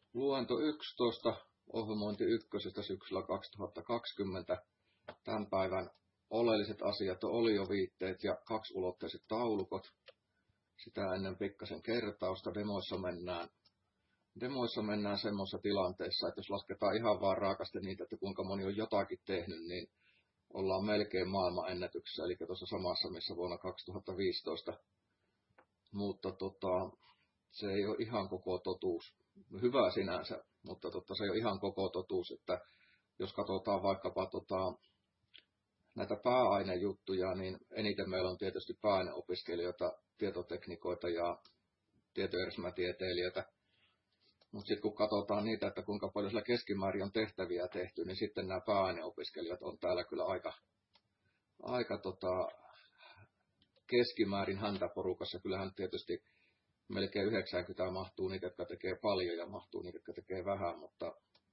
Luento 11, ohjelmointi 1 syksyllä 2020. Tämän päivän oleelliset asiat on olioviitteet ja kaksiulotteiset taulukot. Sitä ennen pikkasen kertausta. Demoissa mennään semmoisessa tilanteessa, että jos lasketaan ihan vaan raakasti niitä, että kuinka moni on jotakin tehnyt, niin ollaan melkein maailmanennätyksessä, eli tuossa samassa, missä vuonna 2015. Mutta se ei ole ihan koko totuus. Hyvä sinänsä, mutta se ei ole ihan koko totuus, että jos katsotaan vaikkapa näitä pääainejuttuja, niin eniten meillä on tietysti pääaineopiskelijoita, tietoteknikoita ja tietojärjestelmätieteilijöitä. Mutta sitten kun katsotaan niitä, että kuinka paljon sillä keskimäärin on tehtäviä tehty, niin sitten nämä pääaineopiskelijat on täällä kyllä aika keskimäärin häntäporukassa. Kyllähän tietysti melkein 90 mahtuu niitä, jotka tekee paljon ja mahtuu niitä, jotka tekee vähän, mutta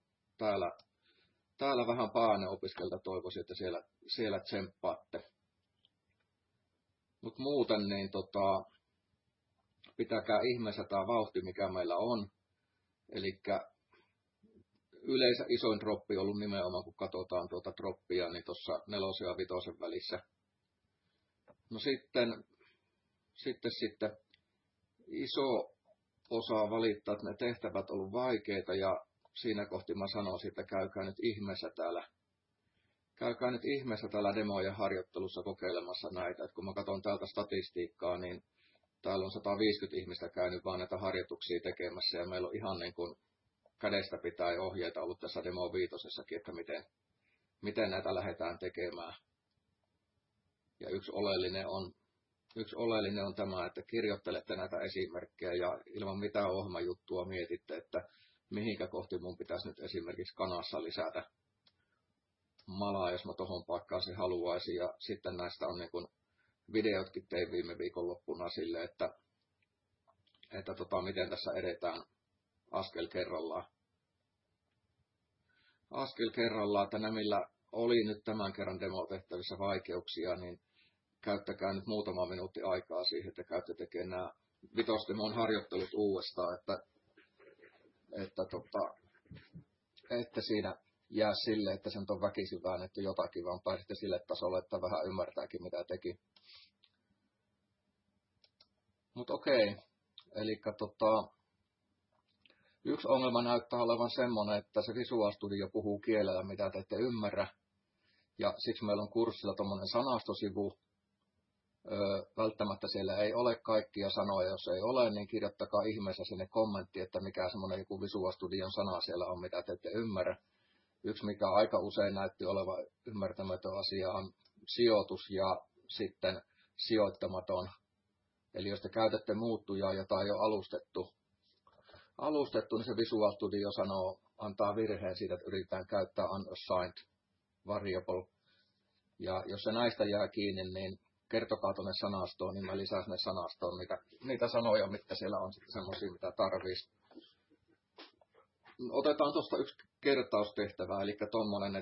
täällä vähän pääaineopiskelijoilta toivoisin, että siellä tsemppaatte. Mutta muuten niin pitäkää ihmeessä tämä vauhti, mikä meillä on. Eli yleensä isoin droppi on ollut nimenomaan, kun katsotaan droppia, niin tuossa 4 ja 5 välissä. No sitten iso osa valittaa, että ne tehtävät on ollut vaikeita, ja siinä kohti mä sanoisin, että käykää nyt ihmeessä täällä demojen harjoittelussa kokeilemassa näitä. Et kun mä katson täältä statistiikkaa, niin täällä on 150 ihmistä käynyt vaan näitä harjoituksia tekemässä, ja meillä on ihan niin kuin kädestä pitää ohjeita ollut tässä Demo 5:ssäkin, että miten näitä lähdetään tekemään. Ja yksi oleellinen on tämä, että kirjoittelette näitä esimerkkejä ja ilman mitään ohjelmajuttua mietitte, että mihinkä kohti mun pitäisi nyt esimerkiksi kanassa lisätä malaa, jos mä tohon paikkaan se haluaisin. Ja sitten näistä on niin kuin videotkin tein viime viikonloppuna sille, että miten tässä edetään askel kerrallaan. Että nämillä oli nyt tämän kerran demotehtävissä vaikeuksia, niin käyttäkää nyt muutama minuutti aikaa siihen, että käytte tekemään nämä vitosdemon harjoittelut uudestaan, että siinä jää sille, että sen on väkisin väännetty jotakin, vaan pääsitte sille tasolle, että vähän ymmärtääkin mitä teki. Mutta okei, eli yksi ongelma näyttää olevan semmoinen, että se Visual Studio puhuu kielellä, mitä te ette ymmärrä. Ja siksi meillä on kurssilla tuommoinen sanastosivu. Välttämättä siellä ei ole kaikkia sanoja, jos ei ole, niin kirjoittakaa ihmeessä sinne kommentti, että mikä semmoinen joku Visual Studion sana siellä on, mitä te ette ymmärrä. Yksi, mikä aika usein näytti olevan ymmärtämätön asia, on sijoitus ja sitten sijoittamaton. Eli jos te käytätte muuttujaa, jota ei ole alustettu, niin se Visual Studio antaa virheen siitä, että yritetään käyttää unassigned variable. Ja jos se näistä jää kiinni, niin kertokaa tuonne sanastoon, niin mä lisään sinne sanastoon niitä sanoja, mitkä siellä on sitten semmoisia, mitä tarvitsisi. Otetaan tuosta yksi kertaustehtävä, eli tommonen,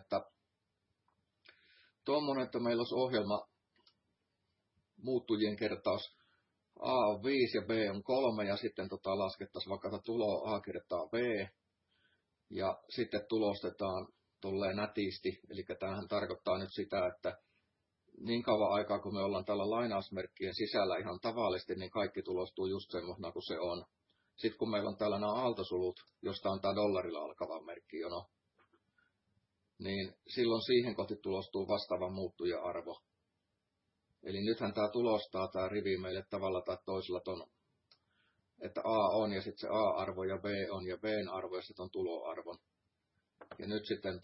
että meillä olisi ohjelma muuttujien kertaus. A on 5 ja B on 3, ja sitten laskettaisiin vaikka tulo A kertaa B, ja sitten tulostetaan tolleen nätisti, eli tämähän tarkoittaa nyt sitä, että niin kauan aikaa, kun me ollaan tällä lainausmerkkien sisällä ihan tavallisesti, niin kaikki tulostuu just semmoisena kuin se on. Sitten kun meillä on täällä nämä aaltosulut, josta on tämä dollarilla alkava merkkijono, niin silloin siihen kohti tulostuu vastaava muuttuja-arvo. Eli nythän tämä tulostaa tämä rivi meille tavalla tai toisella ton, että A on ja sitten se A-arvo ja B on ja B:n arvo ja sitten on tuloarvon. Ja nyt sitten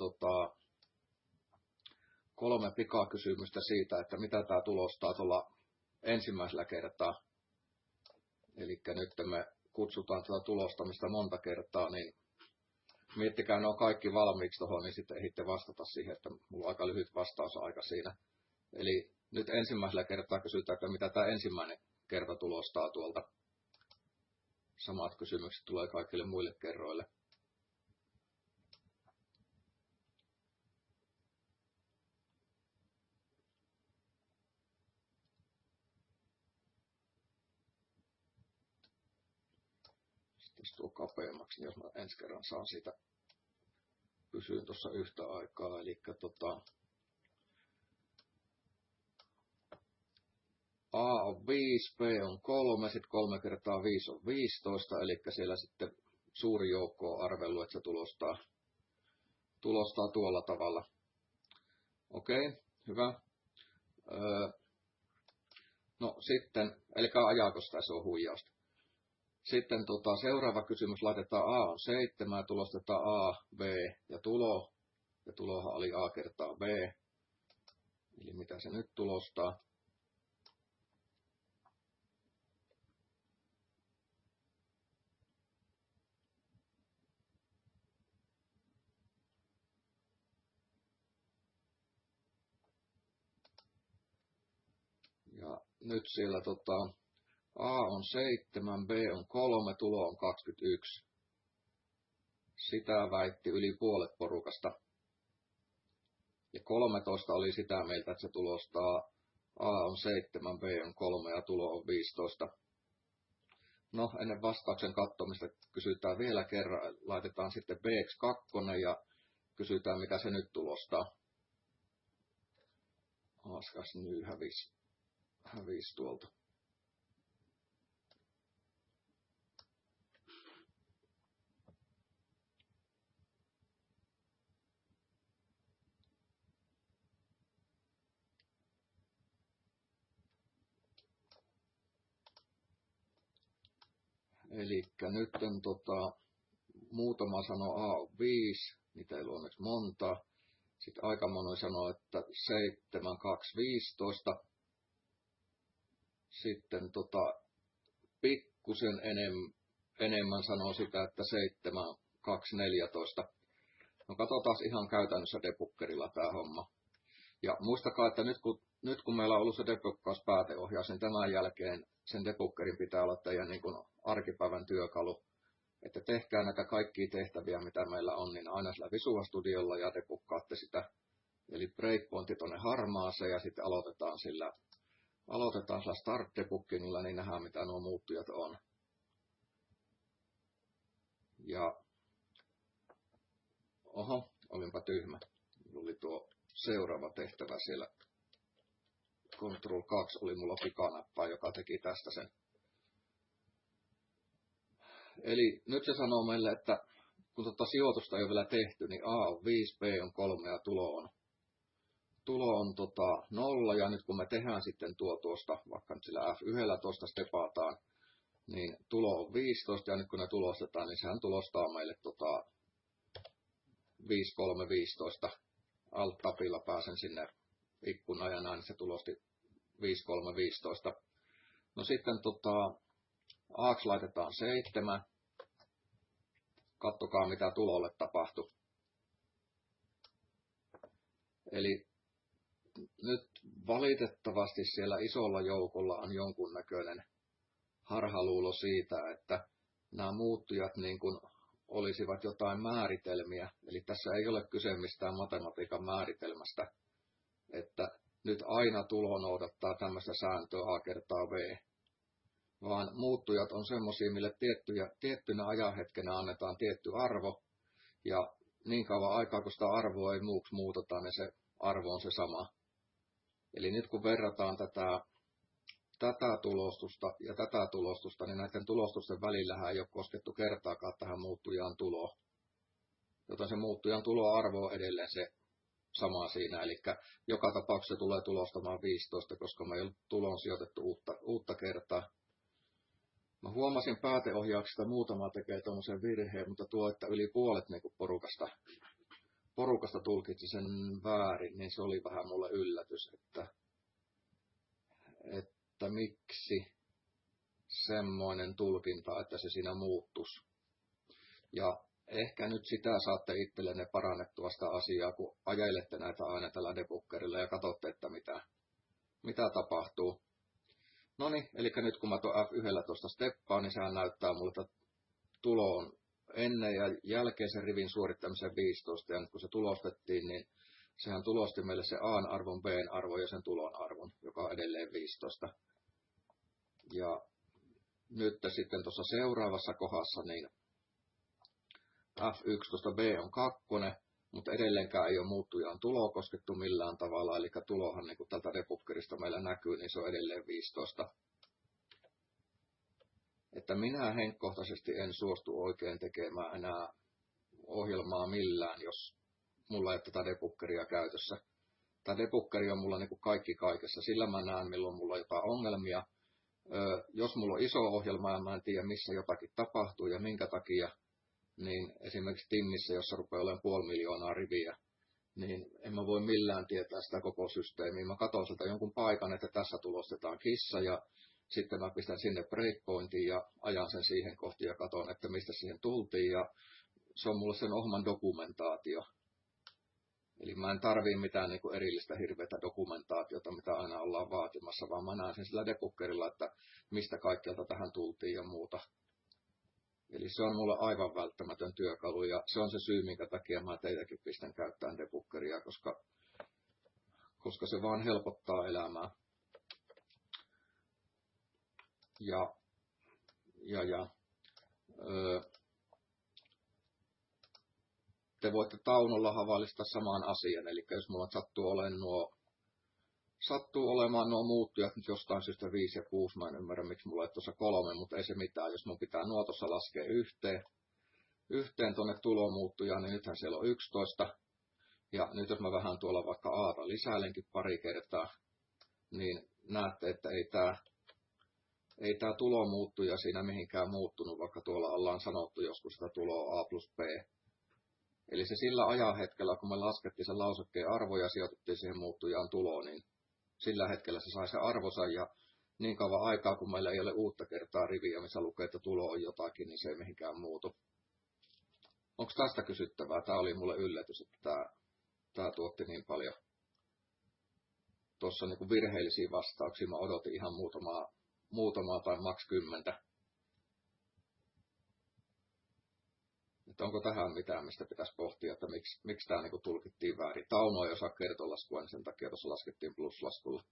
3 pikakysymystä siitä, että mitä tämä tulostaa tuolla ensimmäisellä kertaa. Eli nyt me kutsutaan tätä tulostamista monta kertaa, niin miettikää, ne on kaikki valmiiksi tuohon, niin sitten ehditte vastata siihen, että mulla on aika lyhyt vastausaika siinä. Eli nyt ensimmäisellä kertaa kysytään, että mitä tämä ensimmäinen kerta tulostaa tuolta. Samat kysymykset tulee kaikille muille kerroille. Laitetaan tuo kapeammaksi, niin jos mä ensi kerran saan siitä pysyä tuossa yhtä aikaa. Eli A on 5, B on 3, sitten 3 kertaa 5 on 15, eli siellä sitten suuri joukko on arvellut, että se tulostaa tuolla tavalla. Okei, hyvä. No sitten, eli ajaako sitä, se on huijausta. Sitten seuraava kysymys, laitetaan A on 7 ja tulostetaan A, B ja tulo. Ja tulohan oli A kertaa B. Eli mitä se nyt tulostaa? Ja nyt siellä A on 7, B on 3, tulo on 21. Sitä väitti yli puolet porukasta. Ja 13 oli sitä mieltä, että se tulostaa A on 7, B on 3 ja tulo on 15. No, ennen vastauksen katsomista kysytään vielä kerran. Laitetaan sitten B2 ja kysytään, mitä se nyt tulostaa. Askas nyt hävisi tuolta. Eli nyt on muutama sanoo A on 5, niitä ei ole onneksi monta. Sitten aika moni sanoo, että 7, 2, 15. Sitten pikkusen enemmän sanoo sitä, että 7, 2, 14. No katsotaan ihan käytännössä debuggerilla tämä homma. Ja muistakaa, että nyt kun meillä on ollut se debuggaus-pääteohjaus, niin tämän jälkeen sen debuggerin pitää olla teidän niin kuin arkipäivän työkalu. Että tehkää näitä kaikkia tehtäviä, mitä meillä on, niin aina sillä Visual Studiolla ja debuggaatte sitä. Eli breakpointi tuonne harmaaseen ja sitten aloitetaan sillä start debuggingilla, niin nähdään mitä nuo muuttujat on. Ja oho, olinpa tyhmä. Oli tuo seuraava tehtävä siellä. Ctrl 2 oli mulla pikanäppää, joka teki tästä sen. Eli nyt se sanoo meille, että kun sijoitusta ei ole vielä tehty, niin A on 5, B on 3 ja tulo on 0. Ja nyt kun me tehdään sitten tuosta, vaikka nyt sillä F11 stepataan, niin tulo on 15. Ja nyt kun ne tulostetaan, niin sehän tulostaa meille 5, 3, 15. Alt-tapilla pääsen sinne ikkunaan ja näin se tulosti 5, 3, 15. No sitten A:ksi laitetaan 7. Kattokaa mitä tulolle tapahtui. Eli nyt valitettavasti siellä isolla joukolla on jonkunnäköinen harhaluulo siitä, että nämä muuttujat niin kuin olisivat jotain määritelmiä. Eli tässä ei ole kyse mistään matematiikan määritelmästä, että nyt aina tulo noudattaa tämmöistä sääntöä A kertaa B. Vaan muuttujat on semmoisia, mille tiettynä ajanhetkenä annetaan tietty arvo, ja niin kauan aikaa, kun sitä arvoa ei muuksi muuteta, niin se arvo on se sama. Eli nyt kun verrataan tätä tulostusta ja tätä tulostusta, niin näiden tulostusten välillähän ei ole koskettu kertaakaan tähän muuttujaan tuloon. Joten se muuttujan tuloarvo on edelleen se sama siinä, eli joka tapauksessa tulee tulostamaan 15, koska me ei ole tuloon sijoitettu uutta kertaa. Mä huomasin pääteohjauksesta muutama tekee tuommoisen virheen, mutta tuo, että yli puolet niin porukasta tulkitsi sen väärin, niin se oli vähän mulle yllätys, että miksi semmoinen tulkinta, että se siinä muuttuisi. Ja ehkä nyt sitä saatte itsellenne parannettua sitä asiaa, kun ajelette näitä aina tällä debuggerilla ja katsotte, että mitä tapahtuu. Noniin, eli nyt kun mä tuon F11 steppaan, niin sehän näyttää mulle, että tulo on ennen ja jälkeisen rivin suorittamisen 15, ja nyt kun se tulostettiin, niin sehän tulosti meille se A-arvon, B-arvon ja sen tulon arvon, joka on edelleen 15. Ja nyt sitten tuossa seuraavassa kohdassa niin F11B on 2, mutta edelleenkään ei ole muuttujaan tuloa koskettu millään tavalla, eli tulohan niin kuin tältä debuggerista meillä näkyy, niin se on edelleen 15. Että minä henkkohtaisesti en suostu oikein tekemään enää ohjelmaa millään, jos mulla ei ole tätä debuggeria käytössä. Tämä debuggeri on mulla niin kuin kaikki kaikessa, sillä mä näen milloin mulla on jotain ongelmia. Jos mulla on iso ohjelma ja mä en tiedä missä jotakin tapahtuu ja minkä takia, niin esimerkiksi Timmissä, jossa rupeaa olemaan 500 000 riviä, niin en mä voi millään tietää sitä koko systeemiä. Mä katson sieltä jonkun paikan, että tässä tulostetaan kissa ja sitten mä pistän sinne breakpointiin ja ajan sen siihen kohti ja katson, että mistä siihen tultiin ja se on mulle sen ohjelman dokumentaatio. Eli mä en tarvii mitään niin kuin erillistä hirveätä dokumentaatiota, mitä aina ollaan vaatimassa, vaan mä näen sen sillä debuggerilla, että mistä kaikkialta tähän tultiin ja muuta. Eli se on mulle aivan välttämätön työkalu ja se on se syy, minkä takia mä teitäkin pistän käyttämään debuggeria, koska se vaan helpottaa elämää. Te voitte Taunolla havaillistaa saman asian, eli jos mulla sattuu olemaan nuo muuttujat nyt jostain syystä 5 ja 6, mä en ymmärrä miksi mulla ei tuossa 3, mutta ei se mitään, jos mun pitää nuo tuossa laskea yhteen tuonne tulomuuttujaan, niin nythän siellä on 11, ja nyt jos mä vähän tuolla vaikka Aata lisäilenkin pari kertaa, niin näette, että ei tää tulomuuttuja siinä mihinkään muuttunut, vaikka tuolla ollaan sanottu joskus sitä tuloa A plus B. Eli se sillä ajanhetkellä, kun me laskettiin sen lausekkeen arvo ja sijoitettiin siihen muuttujaan tuloon, niin sillä hetkellä se sai se arvonsa ja niin kauan aikaa, kun meillä ei ole uutta kertaa riviä, missä lukee, että tulo on jotakin, niin se ei mihinkään muutu. Onko tästä kysyttävää? Tämä oli mulle yllätys, että tämä tuotti niin paljon. Tuossa niin virheellisiä vastauksia mä odotin ihan muutamaa tai maks 10. Että onko tähän mitään, mistä pitäisi pohtia, että miksi tämä niin tulkittiin väärin. Tauno ei osaa kertolaskua, niin sen takia tuossa laskettiin pluslaskulla.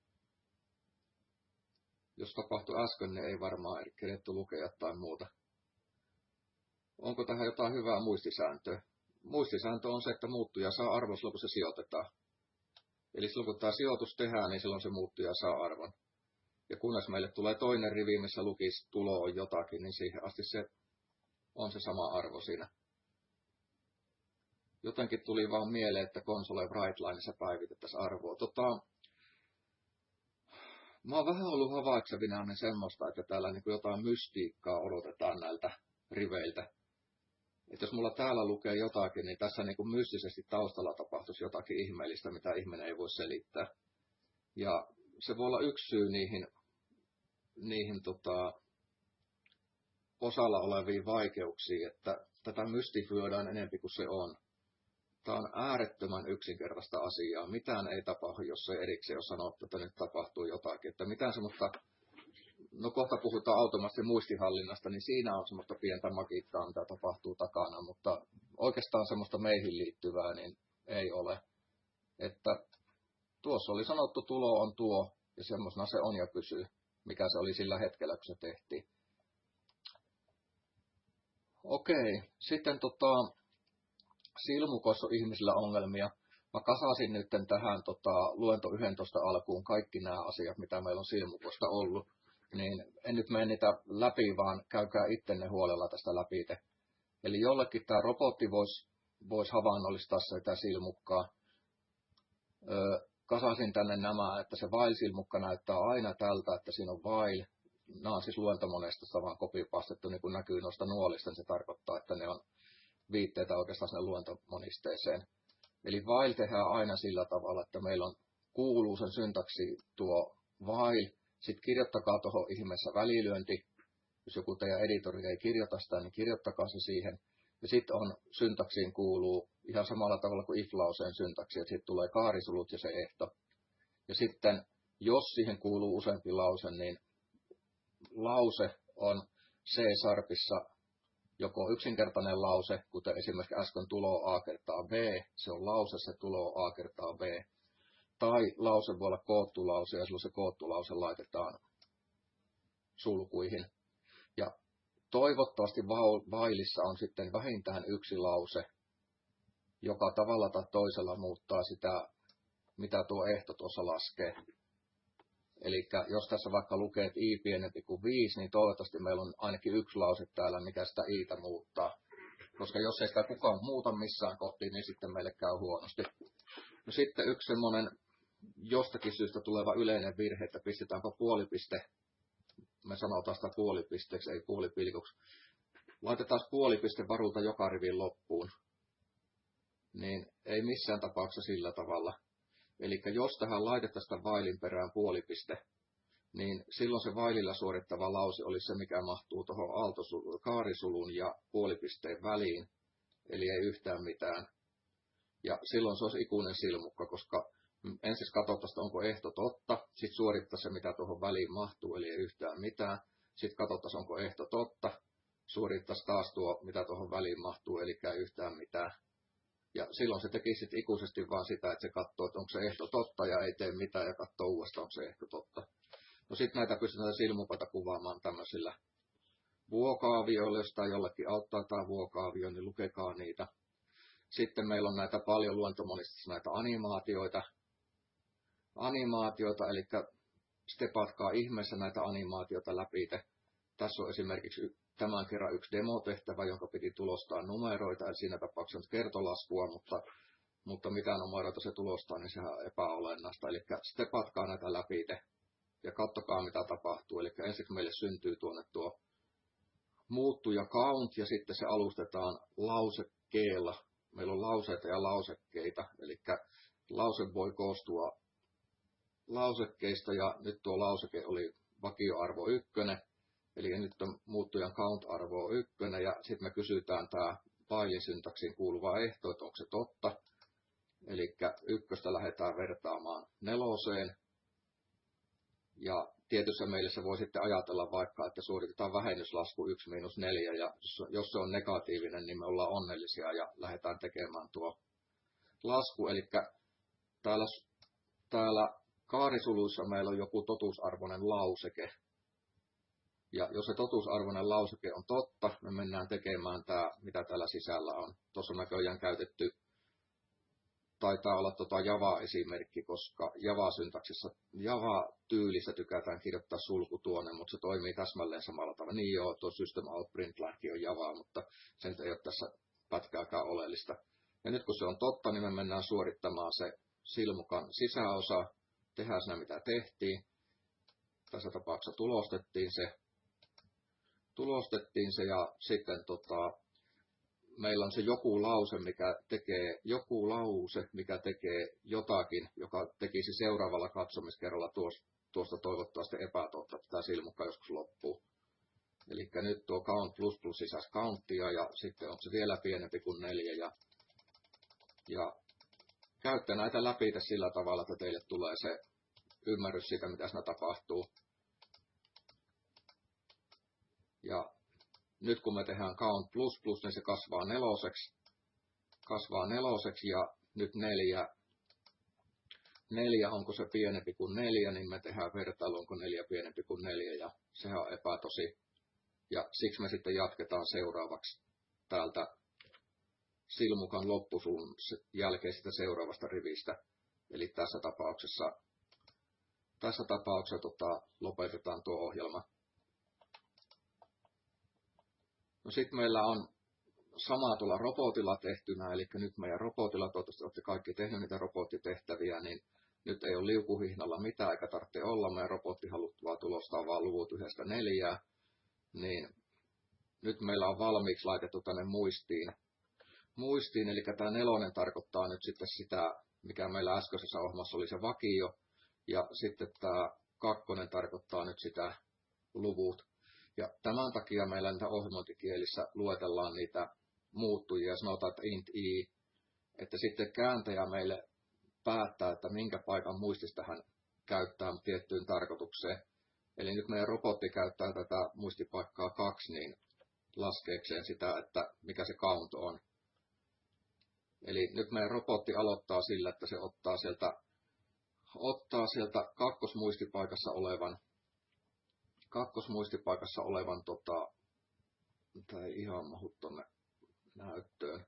Jos tapahtui äsken, niin ei varmaan keretty lukea tai muuta. Onko tähän jotain hyvää muistisääntöä? Muistisääntö on se, että muuttuja saa arvon silloin, kun se sijoitetaan. Eli silloin, kun tämä sijoitus tehdään, niin silloin se muuttuja saa arvon. Ja kunnes meille tulee toinen rivi, missä lukisi tulo on jotakin, niin siihen asti se on se sama arvo siinä. Jotenkin tuli vaan mieleen, että console WriteLineissa päivitettäisiin arvoa. Mä oon vähän ollut havaitsevinaan semmoista, että täällä niin jotain mystiikkaa odotetaan näiltä riveiltä. Että jos mulla täällä lukee jotakin, niin tässä niin mystisesti taustalla tapahtuisi jotakin ihmeellistä, mitä ihminen ei voi selittää. Ja se voi olla yksi syy niihin osalla oleviin vaikeuksiin, että tätä mystifioidaan enempi kuin se on. Tämä on äärettömän yksinkertaista asiaa. Mitään ei tapahdu, jos ei erikseen ole sanottu, että nyt tapahtuu jotakin. Että mitään semmoista, no kohta puhutaan automaattisesti muistihallinnasta, niin siinä on semmoista pientä magiikkaa, mitä tapahtuu takana, mutta oikeastaan semmoista meihin liittyvää niin ei ole. Että tuossa oli sanottu, tulo on tuo, ja semmoisena se on ja pysyy, mikä se oli sillä hetkellä, kun se tehtiin. Okei, sitten silmukossa on ihmisillä ongelmia. Mä kasasin nyt tähän luento 11 alkuun kaikki nämä asiat, mitä meillä on silmukosta ollut. Niin en nyt mene niitä läpi, vaan käykää ittenne huolella tästä läpi. Eli jollekin tämä robotti voisi havainnollistaa sitä silmukkaa. Kasasin tänne nämä, että se while-silmukka näyttää aina tältä, että siinä on while. Nämä on siis luentomonestasta vaan kopipastettu, niin kuin näkyy noista nuolista, niin se tarkoittaa, että ne on viitteitä oikeastaan sinne luentomonisteeseen. Eli while tehdään aina sillä tavalla, että meillä on kuuluu sen syntaksi tuo while, sitten kirjoittakaa tuohon ihmeessä välilyönti. Jos joku teidän editori ei kirjoita sitä, niin kirjoittakaa se siihen. Ja sitten on syntaksiin kuuluu ihan samalla tavalla kuin if-lauseen syntaksi, että sitten tulee kaarisulut ja se ehto. Ja sitten, jos siihen kuuluu useampi lause, niin lause on C-sharpissa joko yksinkertainen lause, kuten esimerkiksi äsken tulo A kertaa B, se on lause, se tulo A kertaa B. Tai lause voi olla koottu lause, ja silloin se koottu lause laitetaan sulkuihin. Ja toivottavasti vailissa on sitten vähintään yksi lause, joka tavalla tai toisella muuttaa sitä, mitä tuo ehto tuossa laskee. Eli jos tässä vaikka lukee, että i pienempi kuin 5, niin toivottavasti meillä on ainakin yksi lause täällä, mikä sitä iitä muuttaa. Koska jos ei sitä kukaan muuta missään kohtiin, niin sitten meille käy huonosti. No sitten yksi semmoinen jostakin syystä tuleva yleinen virhe, että pistetäänpä puolipiste. Me sanotaan sitä puolipisteeksi, ei puolipilkuksi. Laitetaan puolipiste varulta joka rivin loppuun. Niin ei missään tapauksessa sillä tavalla. Eli jos tähän laitetaan sitä vailin perään puolipiste, niin silloin se vaililla suorittava lause olisi se, mikä mahtuu tuohon kaarisulun ja puolipisteen väliin, eli ei yhtään mitään. Ja silloin se olisi ikuinen silmukka, koska ensin katsotaan, onko ehto totta, sitten suorittaa se, mitä tuohon väliin mahtuu, eli ei yhtään mitään. Sitten katsotaan, onko ehto totta, suorittaisi taas tuo, mitä tuohon väliin mahtuu, eli ei yhtään mitään. Ja silloin se teki sitten ikuisesti vaan sitä, että se katsoo, että onko se ehto totta ja ei tee mitään ja katsoo uudestaan, onko se ehto totta. No sitten näitä pystytään silmukoita kuvaamaan tämmöisillä vuokaavioilla, jos tämä jollekin auttaa tämä vuokaavio, niin lukekaa niitä. Sitten meillä on näitä paljon luentomonistissa näitä animaatioita, eli stepatkaa ihmeessä näitä animaatioita läpi. Tässä on esimerkiksi tämän kerran yksi demotehtävä, jonka piti tulostaa numeroita, eli siinä tapauksessa on kertolaskua, mutta mitä numeroita se tulostaa, niin sehän on epäolennaista. Eli stepatkaa näitä läpi ja katsokaa mitä tapahtuu. Eli ensiksi meille syntyy tuonne tuo muuttuja count ja sitten se alustetaan lausekkeella. Meillä on lauseita ja lausekkeita, eli lause voi koostua lausekkeista ja nyt tuo lauseke oli vakioarvo 1, eli nyt on muuttujan count-arvo 1 ja sitten me kysytään tämä whilein syntaksiin kuuluva ehto, että onko se totta. Eli 1 lähdetään vertaamaan 4. Ja tietyssä mielessä voi sitten ajatella vaikka, että suoritetaan vähennyslasku 1 - 4, ja jos se on negatiivinen, niin me ollaan onnellisia ja lähdetään tekemään tuo lasku. Eli täällä kaarisuluissa meillä on joku totuusarvoinen lauseke. Ja jos se totuusarvoinen lauseke on totta, me mennään tekemään tämä, mitä täällä sisällä on. Tuossa on näköjään käytetty, taitaa olla Java-esimerkki, koska Java-tyylissä tykätään kirjoittaa sulku tuonne, mutta se toimii täsmälleen samalla tavalla. Niin joo, tuo system out printlnkin on Java, mutta sen ei ole tässä pätkääkään oleellista. Ja nyt kun se on totta, niin me mennään suorittamaan se silmukan sisäosa, tehdään siinä mitä tehtiin. Tässä tapauksessa tulostettiin se ja sitten meillä on se joku lause, mikä tekee jotakin, joka tekisi seuraavalla katsomiskerralla tuosta toivottavasti epätotta, että tämä silmukka joskus loppuu. Eli nyt tuo count plus sisäisi countia ja sitten on se vielä pienempi kuin 4 ja käytte näitä läpi sillä tavalla, että teille tulee se ymmärrys siitä, mitä siinä tapahtuu. Ja nyt kun me tehdään count plus, niin se kasvaa 4 ja nyt 4, onko se pienempi kuin 4, niin me tehdään vertailu, onko 4 pienempi kuin 4 ja sehän on epätosi. Ja siksi me sitten jatketaan seuraavaksi täältä silmukan loppusuun jälkeisestä seuraavasta rivistä. Eli tässä tapauksessa lopetetaan tuo ohjelma. No sitten meillä on sama tuolla robotilla tehtynä, eli nyt meidän robotilla, toivottavasti olette kaikki tehneet niitä robottitehtäviä, niin nyt ei ole liukuhihnalla mitään, eikä tarvitse olla, meidän robotti haluaa tulostaa vaan luvut 1–4, niin nyt meillä on valmiiksi laitettu tänne muistiin, eli tämä 4 tarkoittaa nyt sitten sitä, mikä meillä äskeisessä ohjelmassa oli se vakio, ja sitten tämä 2 tarkoittaa nyt sitä luvut. Ja tämän takia meillä niitä ohjelmointikielissä luetellaan niitä muuttujia ja sanotaan, että int i, että sitten kääntäjä meille päättää, että minkä paikan muistista hän käyttää tiettyyn tarkoitukseen. Eli nyt meidän robotti käyttää tätä muistipaikkaa 2, niin laskeekseen sitä, että mikä se count on. Eli nyt meidän robotti aloittaa sillä, että se ottaa sieltä kakkosmuistipaikassa olevan kakkosmuistipaikassa olevan, tämä ei ihan mahu tonne näyttöön,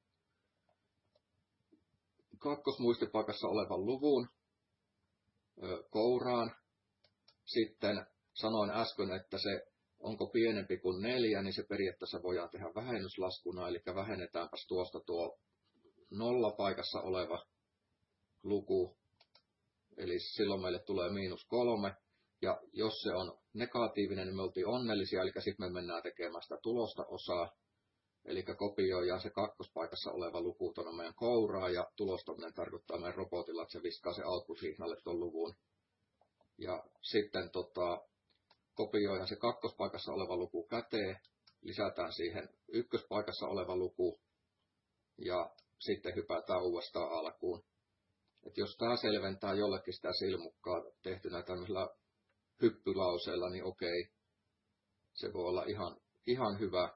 kakkosmuistipaikassa olevan luvun kouraan. Sitten sanoin äsken, että se onko pienempi kuin 4, niin se periaatteessa voidaan tehdä vähennyslaskuna, eli vähennetäänpäs tuosta tuo 0 paikassa oleva luku, eli silloin meille tulee -3, ja jos se on negatiivinen, niin me oltiin onnellisia, eli sitten me mennään tekemään sitä tulosta osaa, eli kopioidaan se kakkospaikassa oleva luku tuonne meidän kouraan, ja tulostaminen tarkoittaa meidän robotilla, että se viskaa se output-signalle tuon luvun. Ja sitten kopioidaan se kakkospaikassa oleva luku käteen, lisätään siihen ykköspaikassa oleva luku, ja sitten hypätään uudestaan alkuun. Et jos tämä selventää jollekin sitä silmukkaa tehtynä tämmöisellä hyppylauseella, niin okei, se voi olla ihan hyvä.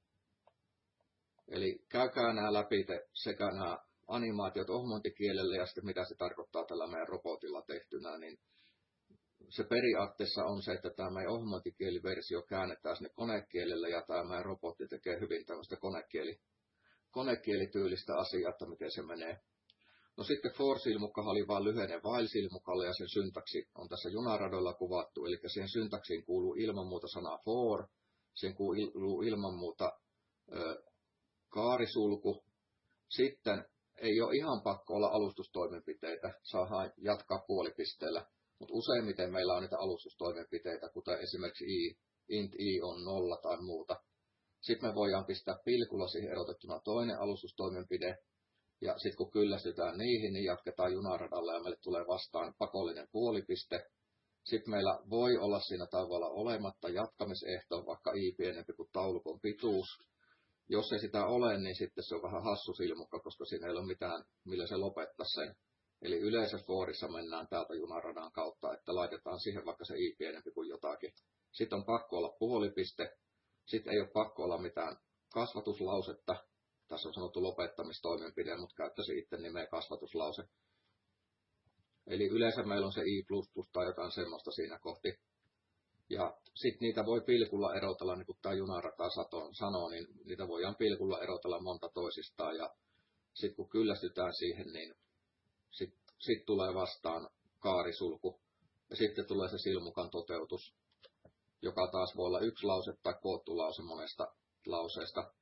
Eli käykää nämä läpi sekä nämä animaatiot ohmointikielelle ja sitten mitä se tarkoittaa tällä meidän robotilla tehtynä, niin se periaatteessa on se, että tämä meidän ohmointikieliversio käännetään sinne konekielelle ja tämä meidän robotti tekee hyvin tämmöistä konekielityylistä asiaa, että miten se menee. No sitten for-silmukkahan oli vain lyhenne while-silmukalle ja sen syntaksi on tässä junaradoilla kuvattu, eli siihen syntaksiin kuuluu ilman muuta sana for, siihen kuuluu ilman muuta kaarisulku. Sitten ei ole ihan pakko olla alustustoimenpiteitä, saadaan jatkaa puolipisteellä, mutta useimmiten meillä on niitä alustustoimenpiteitä, kuten esimerkiksi int i on 0 tai muuta. Sitten me voidaan pistää pilkulla siihen erotettuna toinen alustustoimenpide, ja sitten kun kyllästytään niihin, niin jatketaan junaradalla ja meille tulee vastaan pakollinen puolipiste. Sitten meillä voi olla siinä tavalla olematta jatkamisehto, vaikka i pienempi kuin taulukon pituus. Jos ei sitä ole, niin sitten se on vähän hassu silmukka, koska siinä ei ole mitään, millä se lopettaa sen. Eli yleensä forissa mennään täältä junaradan kautta, että laitetaan siihen vaikka se i pienempi kuin jotakin. Sitten on pakko olla puolipiste. Sitten ei ole pakko olla mitään kasvatuslausetta. Tässä on sanottu lopettamistoimenpide, mutta käyttäisi itse nimeä kasvatuslause. Eli yleensä meillä on se i++ tai jotain semmoista siinä kohti. Ja sitten niitä voi pilkulla erotella, niin kuin tämä junarata sanoo, niin niitä voidaan pilkulla erotella monta toisistaan. Ja sitten kun kyllästytään siihen, niin sitten tulee vastaan kaarisulku. Ja sitten tulee se silmukan toteutus, joka taas voi olla yksi lause tai koottu lause monesta lauseesta.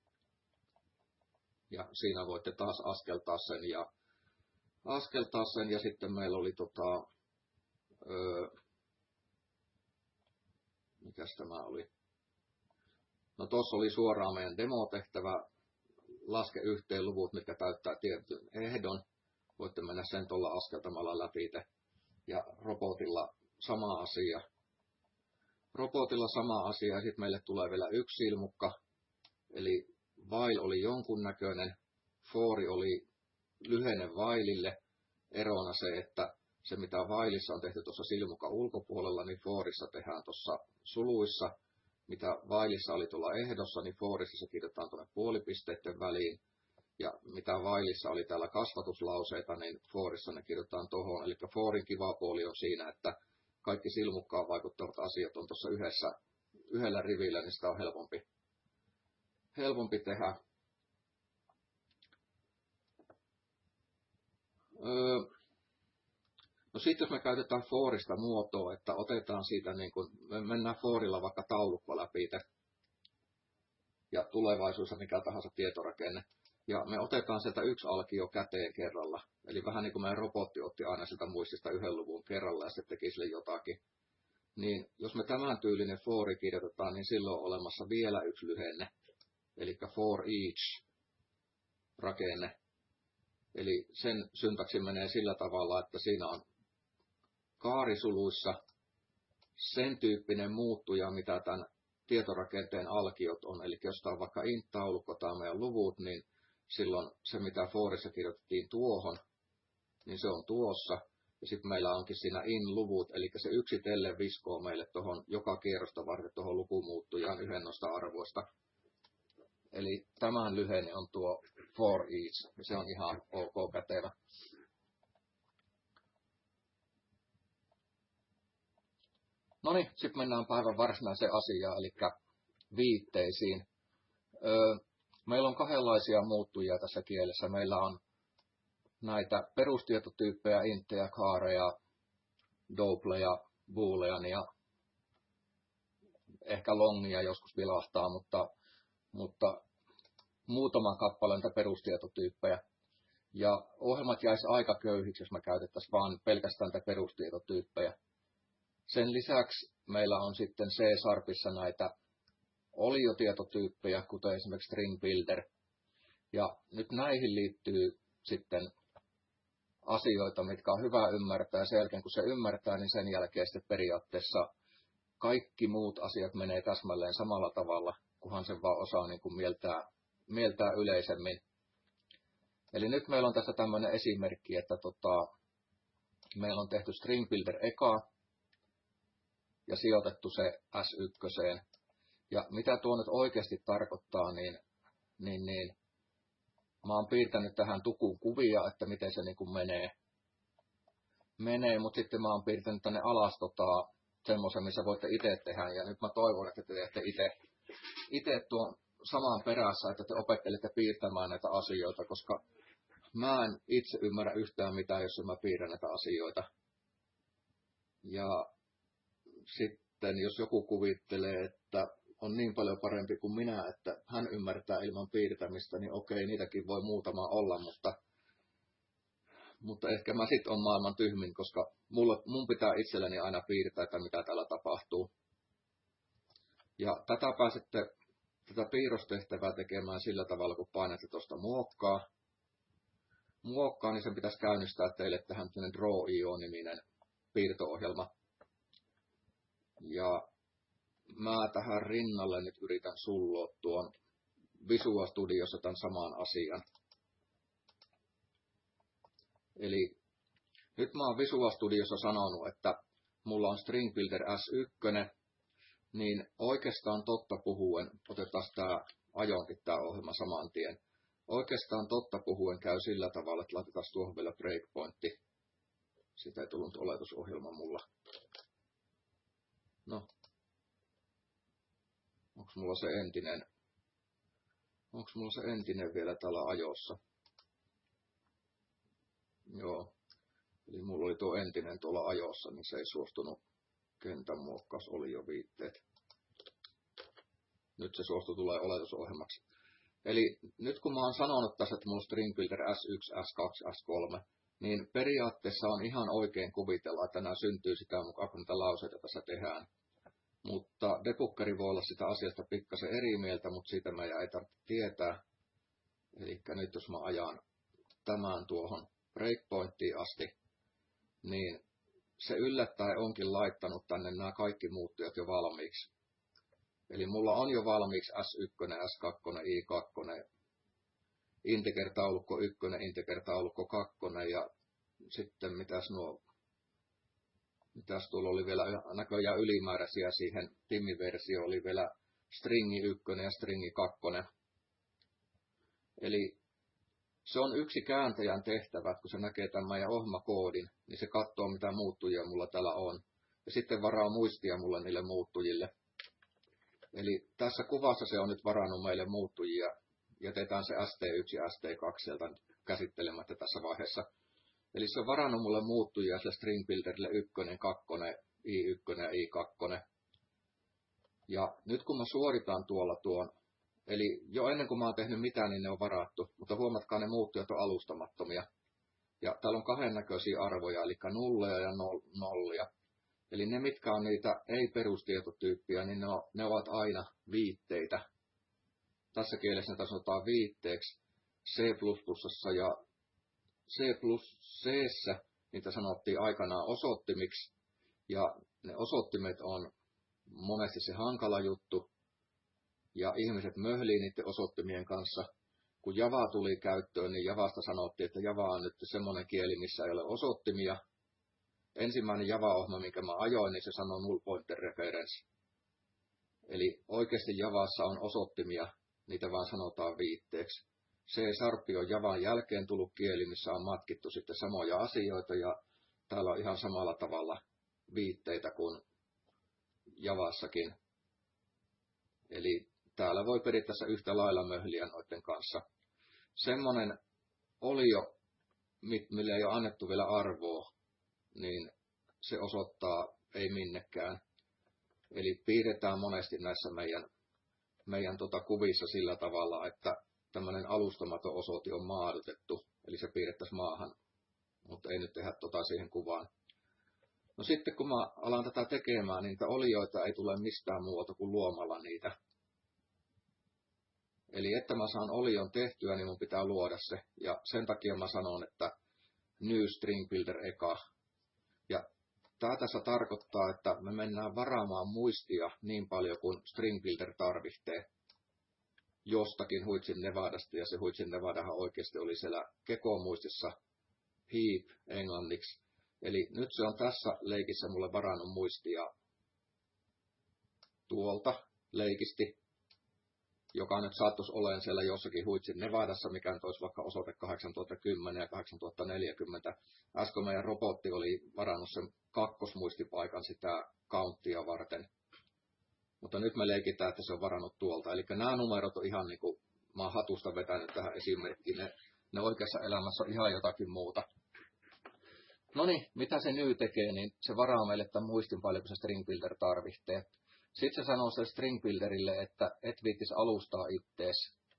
Ja siinä voitte taas askeltaa sen ja sitten meillä oli mikäs tämä oli? No tuossa oli suoraan meidän demotehtävä, laske yhteen luvut, mitkä täyttää tietyn ehdon. Voitte mennä sen tuolla askeltamalla läpi. Ja robotilla sama asia. Ja sitten meille tulee vielä yksi silmukka. Eli while oli jonkunnäköinen, for oli lyhenne whileille. Erona se, että se mitä whileissa on tehty tuossa silmukan ulkopuolella, niin forissa tehdään tuossa suluissa. Mitä whileissa oli tuolla ehdossa, niin forissa se kirjoitetaan tuonne puolipisteiden väliin. Ja mitä whileissa oli täällä kasvatuslauseita, niin forissa ne kirjoitetaan tuohon. Eli forin kiva puoli on siinä, että kaikki silmukkaan vaikuttavat asiat on tuossa yhdellä rivillä, niin sitä on helpompi tehdä. No sitten jos me käytetään forista muotoa, että otetaan siitä, niin kun me mennään forilla vaikka taulukko läpi ja tulevaisuudessa mikä tahansa tietorakenne, ja me otetaan sieltä yksi alkio käteen kerralla. Eli vähän niin kuin meidän robotti otti aina sieltä muistista yhden luvun kerralla ja sitten teki sille jotakin. Niin jos me tämän tyylinen fori kirjoitetaan, niin silloin on olemassa vielä yksi lyhenne. Eli for each rakenne. Eli sen syntaksi menee sillä tavalla, että siinä on kaarisuluissa sen tyyppinen muuttuja, mitä tämän tietorakenteen alkiot on. Eli jos tämä on vaikka int-taulukko tai meidän luvut, niin silloin se, mitä forissa kirjoitettiin tuohon, niin se on tuossa. Ja sitten meillä onkin siinä in-luvut, eli se yksitellen viskoo meille tuohon joka kierrosta varten tuohon lukumuuttujaan yhden noista arvoista. Eli tämän lyhenne on tuo for each, ja se on ihan ok kätevä. No niin, sitten mennään päivän varsinaiseen asiaan, eli viitteisiin. Meillä on kahdenlaisia muuttujia tässä kielessä. Meillä on näitä perustietotyyppejä, intejä, kaareja, doubleja, booleania, ehkä longia joskus vilahtaa, mutta muutaman kappaleen perustietotyyppejä. Ja ohjelmat jäisi aika köyhiksi, jos me käytettäisiin vain pelkästään perustietotyyppejä. Sen lisäksi meillä on sitten C-Sharpissa näitä oliotietotyyppejä, kuten esimerkiksi string builder. Ja nyt näihin liittyy sitten asioita, mitkä on hyvä ymmärtää. Sen jälkeen kun se ymmärtää, niin sen jälkeen sitten periaatteessa kaikki muut asiat menee täsmälleen samalla tavalla, kunhan sen vaan osaa niin kuin mieltää yleisemmin. Eli nyt meillä on tässä tämmöinen esimerkki, että meillä on tehty string builder eka ja sijoitettu se S1. Ja mitä tuo nyt oikeasti tarkoittaa, niin mä oon piirtänyt tähän tukuun kuvia, että miten se niin kuin menee, mutta sitten mä oon piirtänyt tänne alas semmoisen, missä voitte itse tehdä. Ja nyt mä toivon, että te teette itse tuon saman perässä, että te opettelette piirtämään näitä asioita, koska mä en itse ymmärrä yhtään mitään, jos mä piirrän näitä asioita. Ja sitten jos joku kuvittelee, että on niin paljon parempi kuin minä, että hän ymmärtää ilman piirtämistä, niin okei, niitäkin voi muutama olla, mutta ehkä mä sit on maailman tyhmin, koska mun pitää itselleni aina piirtää, että mitä täällä tapahtuu. Ja tätä piirrostehtävää tekemään sillä tavalla, kun painatte tuosta muokkaa, niin sen pitäisi käynnistää teille tähän Draw.io-niminen piirto-ohjelma. Ja mä tähän rinnalle nyt yritän sulloa tuon Visual Studiossa tämän saman asian. Eli nyt mä oon Visual Studiossa sanonut, että mulla on String Builder S1, niin oikeastaan totta puhuen, otetaan tää ajonkin tää ohjelma saman tien. Oikeastaan totta puhuen käy sillä tavalla, että laitetaan tuohon vielä breakpointti. Sitä ei tullut oletusohjelma mulla. No. Onko mulla se entinen vielä täällä ajossa? Joo. Eli mulla oli tuo entinen tuolla ajossa, niin se ei suostunut. Kentän muokkaus oli jo viitteet. Nyt se suostui tulee oletusohjelmaksi. Eli nyt kun mä oon sanonut tässä, että mulla on String Builder S1, S2, S3, niin periaatteessa on ihan oikein kuvitella, että nämä syntyy sitä mukaan, kun niitä lauseita tässä tehdään. Mutta debuggeri voi olla sitä asiasta pikkasen eri mieltä, mutta siitä meidän ei tarvitse tietää. Eli nyt jos mä ajan tämän tuohon breakpointtiin asti, niin se yllättäen onkin laittanut tänne nämä kaikki muuttujat jo valmiiksi. Eli mulla on jo valmiiksi S1, S2, I2, integer-taulukko 1, integer-taulukko 2 ja sitten mitäs tuolla oli vielä näköjään ylimääräisiä siihen Timmi-versio oli vielä stringi 1 ja stringi 2. Eli se on yksi kääntäjän tehtävä, että kun se näkee tämän meidän ohjelmakoodin, niin se katsoo mitä muuttujia mulla täällä on. Ja sitten varaa muistia mulle niille muuttujille. Eli tässä kuvassa se on nyt varannut meille muuttujia. Jätetään se ST1 ja ST2 sieltä käsittelemättä tässä vaiheessa. Eli se on varannut mulle muuttujia sille string builderille 1, 2, I1 ja I2. Ja nyt kun mä suoritan tuolla tuon, eli jo ennen kuin mä oon tehnyt mitään, niin ne on varattu. Mutta huomatkaa, ne muuttujat on alustamattomia. Ja täällä on kahden näköisiä arvoja, eli nulleja ja nollia. Eli ne, mitkä on niitä ei-perustietotyyppiä, niin ne ovat aina viitteitä. Tässä kielessä ne sanotaan viitteeksi. C++ ja C++:ssä niitä sanottiin aikanaan osoittimiksi. Ja ne osoittimet on monesti se hankala juttu. Ja ihmiset möhlii niiden osoittimien kanssa. Kun Java tuli käyttöön, niin Javasta sanottiin, että Java on nyt semmoinen kieli, missä ei ole osoittimia. Ensimmäinen Java-ohjelma, minkä mä ajoin, niin se sanoo null pointer reference. Eli oikeasti Javassa on osoittimia, niitä vaan sanotaan viitteeksi. C-Sharp on Javan jälkeen tullut kieli, missä on matkittu sitten samoja asioita, ja täällä on ihan samalla tavalla viitteitä kuin Javassakin. Eli täällä voi periaatteessa yhtä lailla möhliä noiden kanssa. Semmoinen olio, millä ei ole annettu vielä arvoa, niin se osoittaa ei minnekään. Eli piirretään monesti näissä meidän kuvissa sillä tavalla, että tämmöinen alustamaton osoite on maadotettu, eli se piirrettäisiin maahan, mutta ei nyt tehdä siihen kuvaan. No sitten kun mä alan tätä tekemään, niin niitä olioita ei tule mistään muuta kuin luomalla niitä. Eli että mä saan olion tehtyä, niin mun pitää luoda se. Ja sen takia mä sanon, että New String Builder eka. Ja tää tässä tarkoittaa, että me mennään varaamaan muistia niin paljon kuin String Builder tarvitsee jostakin Huitsin Nevadasta. Ja se Huitsin Nevadahan oikeasti oli siellä Gecko-muistissa heap englanniksi. Eli nyt se on tässä leikissä mulle varannut muistia tuolta leikisti, joka nyt saattuisi olemaan siellä jossakin Huitsin Nevadassa, mikä nyt olisi vaikka osoite 8010 ja 8040. Äsken meidän robotti oli varannut sen kakkosmuistipaikan sitä counttia varten. Mutta nyt me leikitään, että se on varannut tuolta. Eli nämä numerot on ihan niin kuin mä oon hatusta vetänyt tähän esimerkkiin. Ne oikeassa elämässä on ihan jotakin muuta. No niin, mitä se nyt tekee, niin se varaa meille tämän muistin paljon, kun se String Builder tarvitsee. Sitten se sanoo se String Builderille, että et viittis alustaa ittees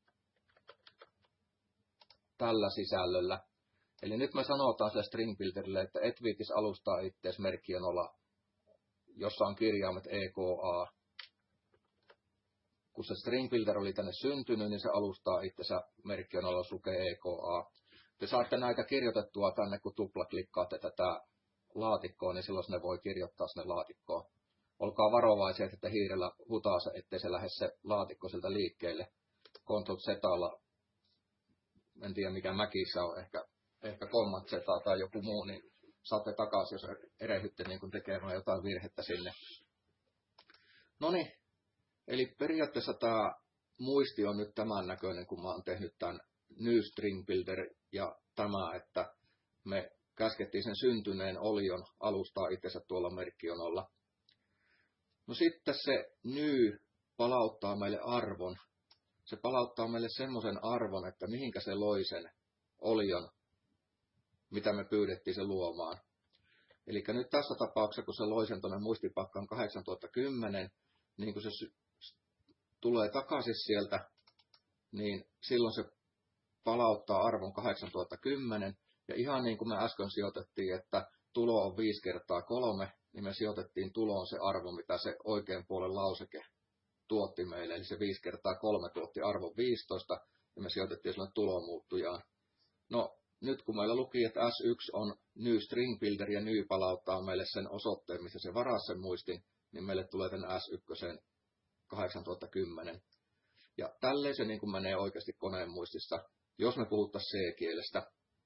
tällä sisällöllä. Eli nyt me sanotaan sille String Builderille, että et viittis alustaa ittees merkkien olla, jossa on kirjaimet EKA. Kun se String Builder oli tänne syntynyt, niin se alustaa itsensä merkkien olla, jos lukee EKA. Te saatte näitä kirjoitettua tänne, kun tuplaklikkaatte tätä laatikkoa, niin silloin ne voi kirjoittaa sinne laatikkoon. Olkaa varovaisia, että hiirellä hutaase, ettei se lähde se laatikko sieltä liikkeelle. Ctrl-Z:llä, en tiedä mikä Macissa on, ehkä Command-Z tai joku muu, niin saatte takaisin, jos erehdytte niin tekemään jotain virhettä sinne. Noniin, eli periaatteessa tämä muisti on nyt tämän näköinen, kun mä oon tehnyt tämän New String Builder ja tämä, että me käskettiin sen syntyneen olion alustaa itsensä tuolla merkkionolla. No sitten se new palauttaa meille arvon. Se palauttaa meille semmoisen arvon, että mihinkä se loi sen olion, mitä me pyydettiin se luomaan. Eli nyt tässä tapauksessa, kun se loi sen tuonne muistipakkaan 8010, niin kun se tulee takaisin sieltä, niin silloin se palauttaa arvon 8010. Ja ihan niin kuin me äsken sijoitettiin, että tulo on 5 kertaa 3, niin me sijoitettiin tuloon se arvo, mitä se oikean puolen lauseke tuotti meille. Eli se 5 kertaa 3 tuotti arvon 15, ja me sijoitettiin sille tulomuuttujaan. No, nyt kun meillä luki, että S1 on New String Builder ja New palauttaa meille sen osoitteen, missä se varaa sen muistin, niin meille tulee tämän S1 8010. Ja tälleen se niin kuin menee oikeasti koneen muistissa, jos me puhuttaisiin C-kielestä.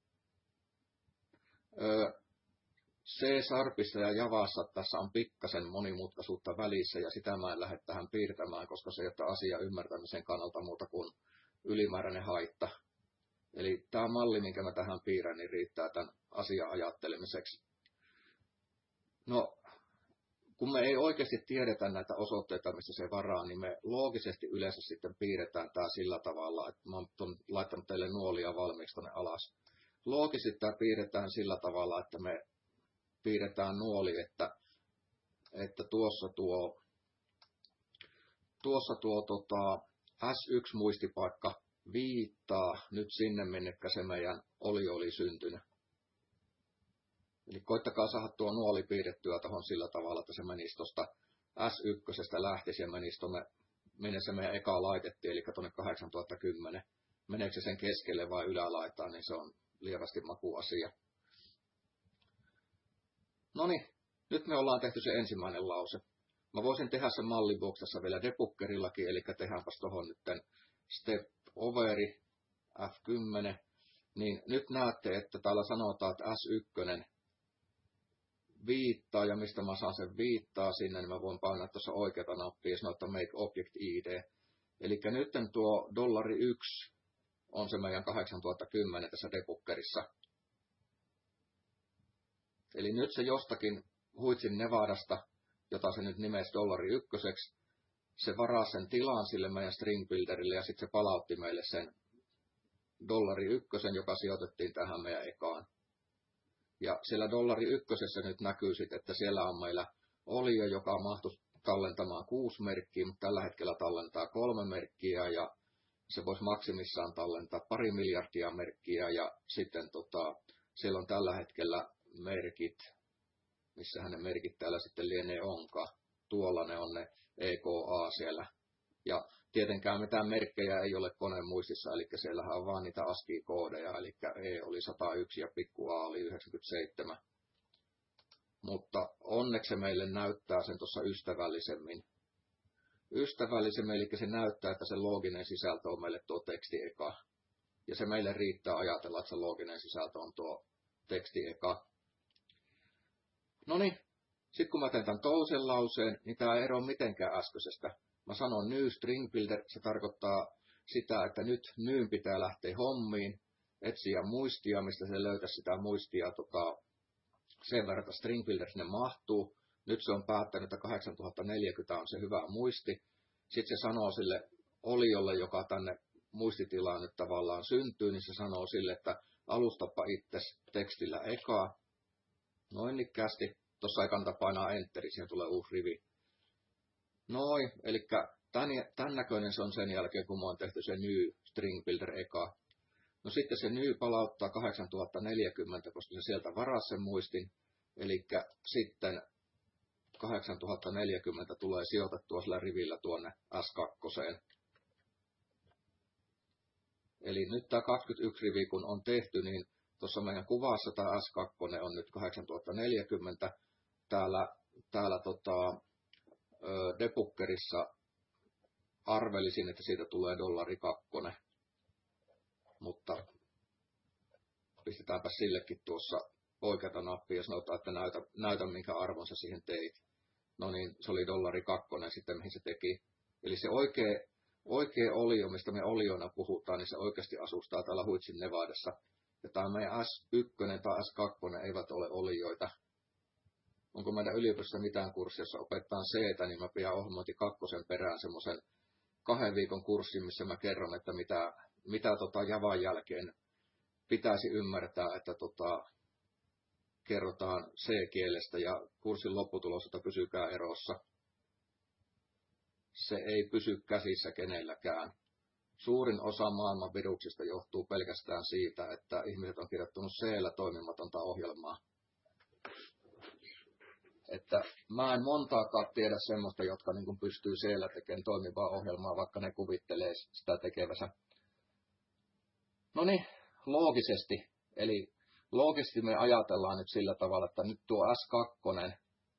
C-Sharpissa ja Javassa tässä on pikkasen monimutkaisuutta välissä, ja sitä mä en lähde tähän piirtämään, koska se ei ole asian ymmärtämisen kannalta muuta kuin ylimääräinen haitta. Eli tämä malli, minkä mä tähän piirrän, niin riittää tämän asian ajattelemiseksi. No, kun me ei oikeasti tiedetä näitä osoitteita, missä se varaa, niin me loogisesti yleensä sitten piirretään tämä sillä tavalla, että mä oon laittanut teille nuolia valmiiksi tuonne alas. Loogisesti tämä piirretään sillä tavalla, että me piirretään nuoli, että tuossa tuo S1-muistipaikka viittaa nyt sinne, minnekä se meidän oli syntynyt. Eli koittakaa saada tuo nuoli piirrettyä tuohon sillä tavalla, että se menisi tuosta S1 lähtisi ja menisi tuonne, minne se meidän eka laitettiin, eli tuonne 8010. Meneekö se sen keskelle vai ylälaitaan, niin se on lievästi makuasia. Noniin, nyt me ollaan tehty se ensimmäinen lause. Mä voisin tehdä sen mallin vuoksi tässä vielä debuggerillakin, eli tehdäänpäs tuohon nyt step overi F10. Niin nyt näette, että täällä sanotaan, että S1 viittaa, ja mistä mä saan sen viittaa sinne, niin mä voin painaa tuossa oikeata nappia ja sanoa, että make object id. Eli nyt tuo $1 on se meidän 8010 tässä debuggerissa. Eli nyt se jostakin Huitsin Nevadasta jota se nyt nimesi dollari ykköseksi, se varasi sen tilan sille meidän string builderille ja sitten se palautti meille sen dollari ykkösen, joka sijoitettiin tähän meidän ekaan. Ja siellä dollari ykkösessä nyt näkyy sitten, että siellä on meillä olio, joka mahtuisi tallentamaan 6 merkkiä, mutta tällä hetkellä tallentaa 3 merkkiä ja se voisi maksimissaan tallentaa 2 miljardia merkkiä ja sitten siellä on tällä hetkellä merkit, missähän ne merkit täällä sitten lienee onkaan. Tuolla ne on ne EKA siellä. Ja tietenkään mitään merkkejä ei ole koneen muistissa, eli siellähän on vaan niitä ASCII-koodeja, eli E oli 101 ja pikku A oli 97. Mutta onneksi se meille näyttää sen tuossa ystävällisemmin. Eli se näyttää, että se looginen sisältö on meille tuo teksti eka. Ja se meille riittää ajatella, että se looginen sisältö on tuo teksti eka. Noniin, sitten kun mä teen tämän toisen lauseen, niin tämä ei ero mitenkään äskeisestä. Mä sanon new string builder, se tarkoittaa sitä, että nyt nyyn pitää lähteä hommiin, etsiä muistia, mistä se löytäisi sitä muistia sen verran, että string builder sinne mahtuu. Nyt se on päättänyt, että 8040 on se hyvä muisti. Sitten se sanoo sille oliolle, joka tänne muistitilaan nyt tavallaan syntyy, niin se sanoo sille, että alustapa itse tekstillä ekaa. Noin likkästi. Tuossa ei kannata painaa enteri, siihen tulee uusi rivi. Noin, eli tämän näköinen se on sen jälkeen, kun mä oon tehty se new string builder eka. No sitten se new palauttaa 8040, koska se sieltä varasi sen muistin. Eli sitten 8040 tulee sijoitettua sillä rivillä tuonne S2. Eli nyt tämä 21 rivi kun on tehty, niin tuossa meidän kuvassa tämä S2 on nyt 8040. Täällä debuggerissa arvelisin, että siitä tulee dollari 2. Mutta pistetäänpä sillekin tuossa oikeata nappia ja sanotaan, että näytä minkä arvon sä siihen teit. No niin, se oli dollari 2 sitten, mihin se teki. Eli se oikea olio, mistä me oliona puhutaan, niin se oikeasti asustaa täällä Huitsin Nevadassa. Ja tämä meidän S1 tai S2 eivät ole olioita. Onko meidän yliopistossa mitään kurssia, jossa opettaa C, niin mä pidän ohjelmointi 2 perään semmoisen 2 viikon kurssin, missä mä kerron, että mitä Javan jälkeen pitäisi ymmärtää, että kerrotaan C-kielestä ja kurssin lopputulos, että pysykää erossa. Se ei pysy käsissä kenelläkään. Suurin osa maailman viruksista johtuu pelkästään siitä, että ihmiset on kirjoittanut C-llä toimimatonta ohjelmaa. Että mä en montaakaan tiedä semmoista, jotka niin kuin pystyy C-llä tekemään toimivaa ohjelmaa, vaikka ne kuvittelee sitä tekevänsä. No niin, loogisesti. Eli loogisesti me ajatellaan nyt sillä tavalla, että nyt tuo S2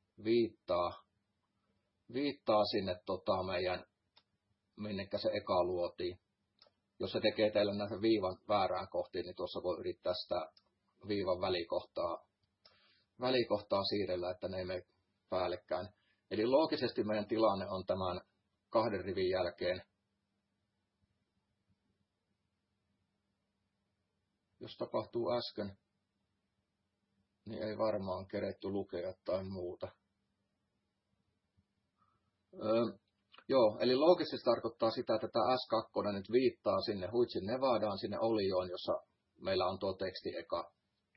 viittaa sinne meidän, minnekä se eka luotiin. Jos se tekee teille näitä viivan väärään kohtiin, niin tuossa voi yrittää sitä viivan välikohtaa siirrellä, että ne ei mene päällekkäin. Eli loogisesti meidän tilanne on tämän 2 rivin jälkeen. Jos tapahtuu äsken, niin ei varmaan keretty lukea tai muuta. Joo, eli loogisesti tarkoittaa sitä, että tämä S2 nyt viittaa sinne Huitsin Nevadaan, sinne olioon, jossa meillä on tuo teksti eka.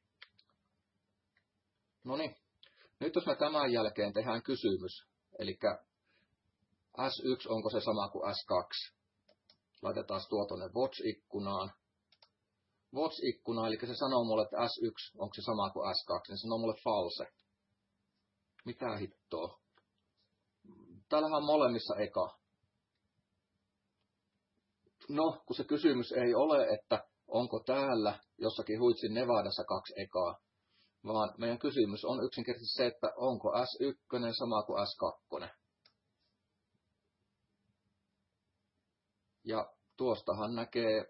No niin, nyt jos me tämän jälkeen tehdään kysymys, eli S1 onko se sama kuin S2? Laitetaan tuo tuonne watch-ikkunaan. Watch-ikkuna, eli se sanoo mulle, että S1 onko se sama kuin S2, niin se sanoo mulle false. Mitä hittoa? Täällähän on molemmissa eka. No, kun se kysymys ei ole, että onko täällä jossakin Huitsin Nevadassa 2 ekaa, vaan meidän kysymys on yksinkertaisesti se, että onko S1 sama kuin S2. Ja tuostahan näkee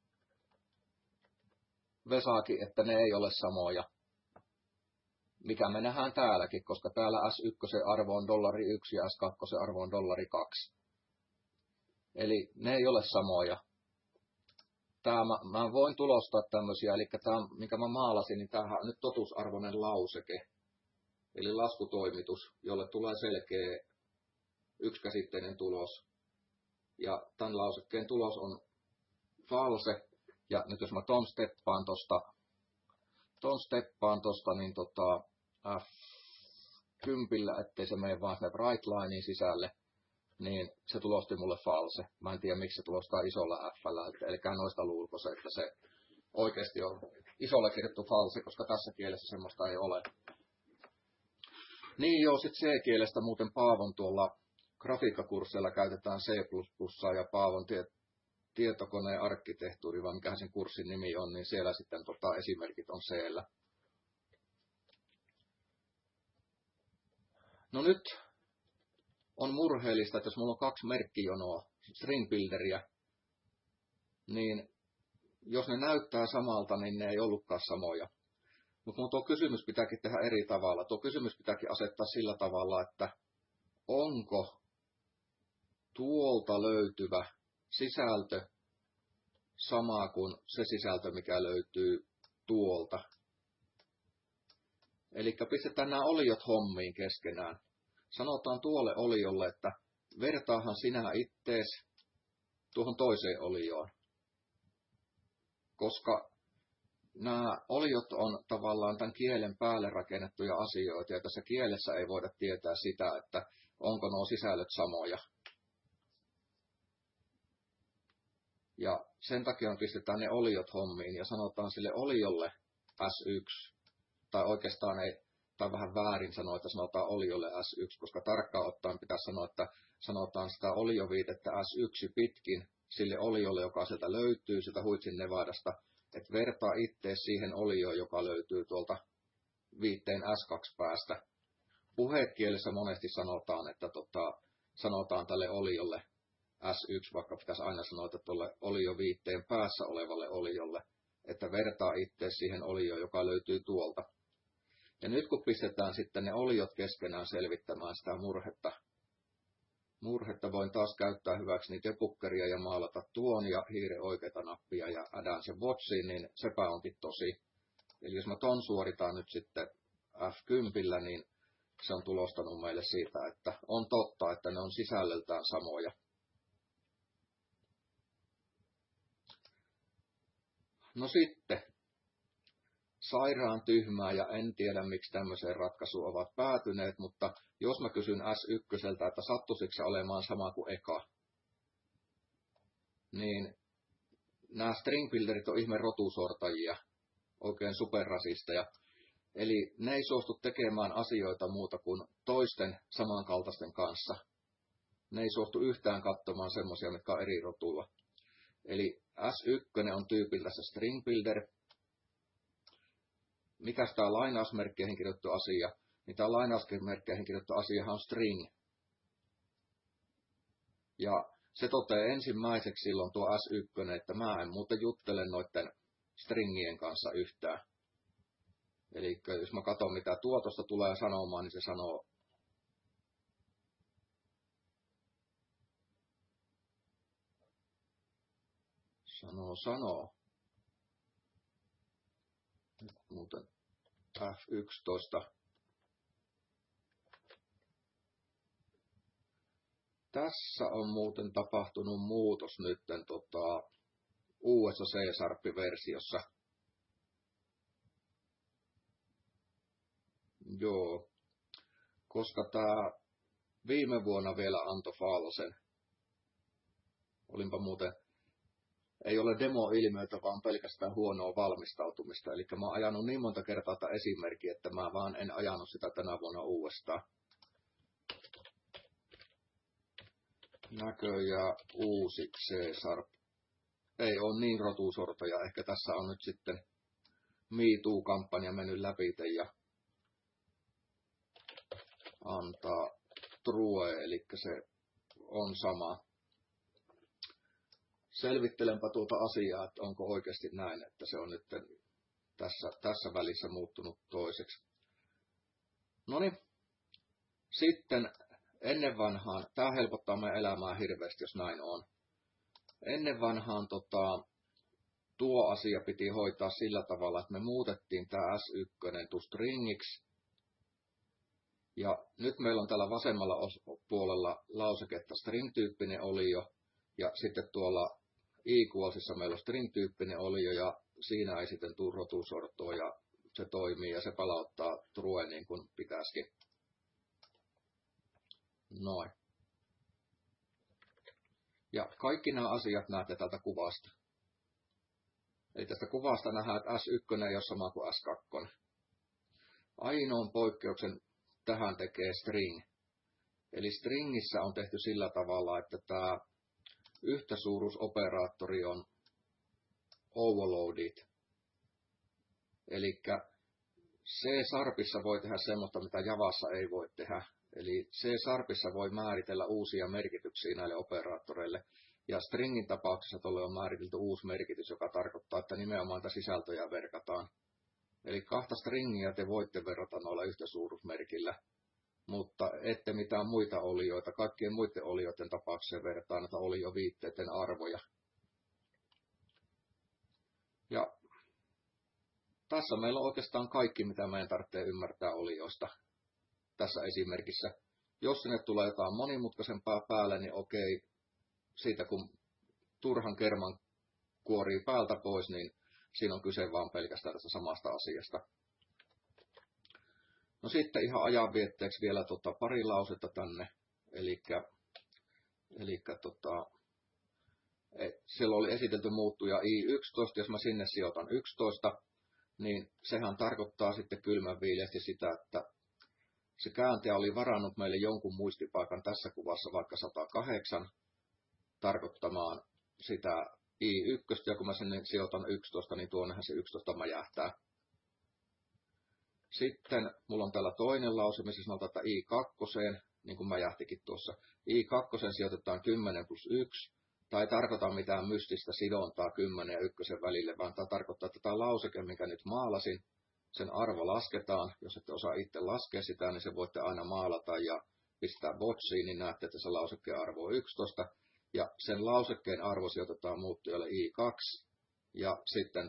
Vesakin, että ne ei ole samoja. Mikä me nähdään täälläkin, koska täällä S1 arvo on $1 ja S2 arvo on $2. Eli ne ei ole samoja. Mä voin tulostaa tämmöisiä, eli tämä, minkä mä maalasin, niin tämähän on nyt totuusarvoinen lauseke. eli laskutoimitus, jolle tulee selkeä yksikäsitteinen tulos. Ja tämän lausekkeen tulos on false. Ja nyt jos mä ton steppaan tosta, niin F10, ettei se mene vaan sinne right linein sisälle, niin se tulosti mulle false. Mä en tiedä, miksi se tulostaa isolla F:llä, eli noista luulko se, että se oikeasti on isolla kirjoittu false, koska tässä kielessä semmoista ei ole. Niin joo, sitten C-kielestä muuten Paavon tuolla grafiikkakursseilla käytetään C++ ja Paavon tietokoneen arkkitehtuuri, vai mikähän sen kurssin nimi on, niin siellä sitten esimerkit on C-llä. No nyt on murheellista, että jos mulla on 2 merkkijonoa, string builderia, niin jos ne näyttää samalta, niin ne ei ollutkaan samoja. Mutta tuo kysymys pitääkin tehdä eri tavalla. Tuo kysymys pitääkin asettaa sillä tavalla, että onko tuolta löytyvä sisältö sama kuin se sisältö, mikä löytyy tuolta. Eli pistetään nämä oliot hommiin keskenään. Sanotaan tuolle oliolle, että vertaahan sinä ittees tuohon toiseen olioon. Koska nämä oliot on tavallaan tämän kielen päälle rakennettuja asioita, ja tässä kielessä ei voida tietää sitä, että onko nuo sisällöt samoja. Ja sen takia pistetään ne oliot hommiin ja sanotaan sille oliolle S1, tai oikeastaan ei, tai vähän väärin sanoa, että sanotaan oliolle S1, koska tarkkaan ottaen pitäisi sanoa, että sanotaan sitä olioviitettä S1 pitkin sille oliolle, joka sieltä löytyy, sieltä Huitsin Nevadasta, että vertaa itse siihen olioon, joka löytyy tuolta viitteen S2 päästä. Puhekielessä monesti sanotaan, että sanotaan tälle oliolle S1, vaikka pitäisi aina sanoa, että tuolle olio viitteen päässä olevalle oliolle, että vertaa itse siihen olioon, joka löytyy tuolta. Ja nyt kun pistetään sitten ne oliot keskenään selvittämään sitä murhetta voin taas käyttää hyväksi debuggeria ja maalata tuon ja hiiren oikeata nappia ja adaan sen watchiin, niin sepä onkin tosi. Eli jos mä ton suoritaan nyt sitten F10, niin se on tulostanut meille siitä, että on totta, että ne on sisällöltään samoja. No sitten, sairaan tyhmää ja en tiedä miksi tämmöiseen ratkaisuun ovat päätyneet, mutta jos mä kysyn S1, että sattuisiko se olemaan sama kuin eka, niin nämä string builderit on ihme rotusortajia, oikein superrasisteja. Eli ne ei suostu tekemään asioita muuta kuin toisten samankaltaisten kanssa. Ne ei suostu yhtään katsomaan semmoisia, mitkä on eri rotulla. Eli S1 on tyypiltä se string builder. Mikäs tämä lainausmerkkeihin kirjoittu asia? Niin tämä lainausmerkkeihin kirjoittu asiahan on string. Ja se toteaa ensimmäiseksi silloin tuo S1, että mä en muuten juttele noiden stringien kanssa yhtään. Eli jos mä katson mitä tuotosta tulee sanomaan, niin se sanoo. Nyt muuten F11. Tässä on muuten tapahtunut muutos nytten uudessa C-Sharp-versiossa. Joo, koska tämä viime vuonna vielä antoi falsen. Olinpa muuten, ei ole demo-ilmiötä, vaan pelkästään huonoa valmistautumista. Eli mä oon ajanut niin monta kertaa tätä esimerkkiä, että mä vaan en ajanut sitä tänä vuonna uudestaan. Näköjään uusi C-Sharp. Ei ole niin rotusortoja. Ehkä tässä on nyt sitten Me Too-kampanja mennyt läpi ja antaa true, eli se on sama. Selvittelenpä tuota asiaa, että onko oikeasti näin, että se on nyt tässä välissä muuttunut toiseksi. Noniin, sitten ennen vanhaan, tämä helpottaa meidän elämää hirveästi, jos näin on. Ennen vanhaan tuo asia piti hoitaa sillä tavalla, että me muutettiin tämä S1 to stringiksi, Ja nyt meillä on täällä vasemmalla puolella lauseketta string-tyyppinen olio, ja sitten tuolla equalsissa meillä on string-tyyppinen olio, ja siinä ei sitten tule rotusortoa, ja se toimii, ja se palauttaa true niin kuin pitäisikin. Noin. Ja kaikki nämä asiat näette tältä kuvasta. Eli tästä kuvasta nähdään, että S1 ei ole sama kuin S2. Ainoan poikkeuksen tähän tekee string. Eli stringissä on tehty sillä tavalla, että tämä yhtäsuuruusoperaattori on overloaded. Eli C-sharpissa voi tehdä semmoista, mitä Javassa ei voi tehdä. Eli C-sharpissa voi määritellä uusia merkityksiä näille operaattoreille. Ja stringin tapauksessa tuolle on määritelty uusi merkitys, joka tarkoittaa, että nimenomaan tätä sisältöjä verkataan. Eli kahta stringiä te voitte verrata noilla yhtäsuuruusmerkillä, mutta ette mitään muita olioita. Kaikkien muiden olioiden tapauksessa verrataan näitä olioviitteiden arvoja. Ja tässä meillä on oikeastaan kaikki, mitä meidän tarvitsee ymmärtää olioista tässä esimerkissä. Jos sinne tulee jotain monimutkaisempaa päälle, niin okei, siitä kun turhan kerman kuorii päältä pois, niin siinä on kyse vaan pelkästään tästä samasta asiasta. No sitten ihan ajanvietteeksi vielä pari lausetta tänne. Siellä oli esitelty muuttuja I11, jos mä sinne sijoitan 11, niin sehän tarkoittaa sitten kylmänviileästi sitä, että se kääntäjä oli varannut meille jonkun muistipaikan tässä kuvassa vaikka 108 tarkoittamaan sitä I1, ja kun mä sinne sijoitan 11, niin tuonnehan se 11 mäjähtää. Sitten mulla on täällä toinen lause, missä sanotaan, että I2, niin kuin mäjähtikin tuossa. I2 sijoitetaan 10 plus 1, tai ei tarkoita mitään mystistä sidontaa 10 ja 1 välille, vaan tämä tarkoittaa, että tämä lauseke, minkä nyt maalasin, sen arvo lasketaan. Jos ette osaa itse laskea sitä, niin se voitte aina maalata ja pistää botsiin, niin näette, että se lausekkeen arvo on 11. Ja sen lausekkeen arvo sijoitetaan muuttujalle I2. Ja sitten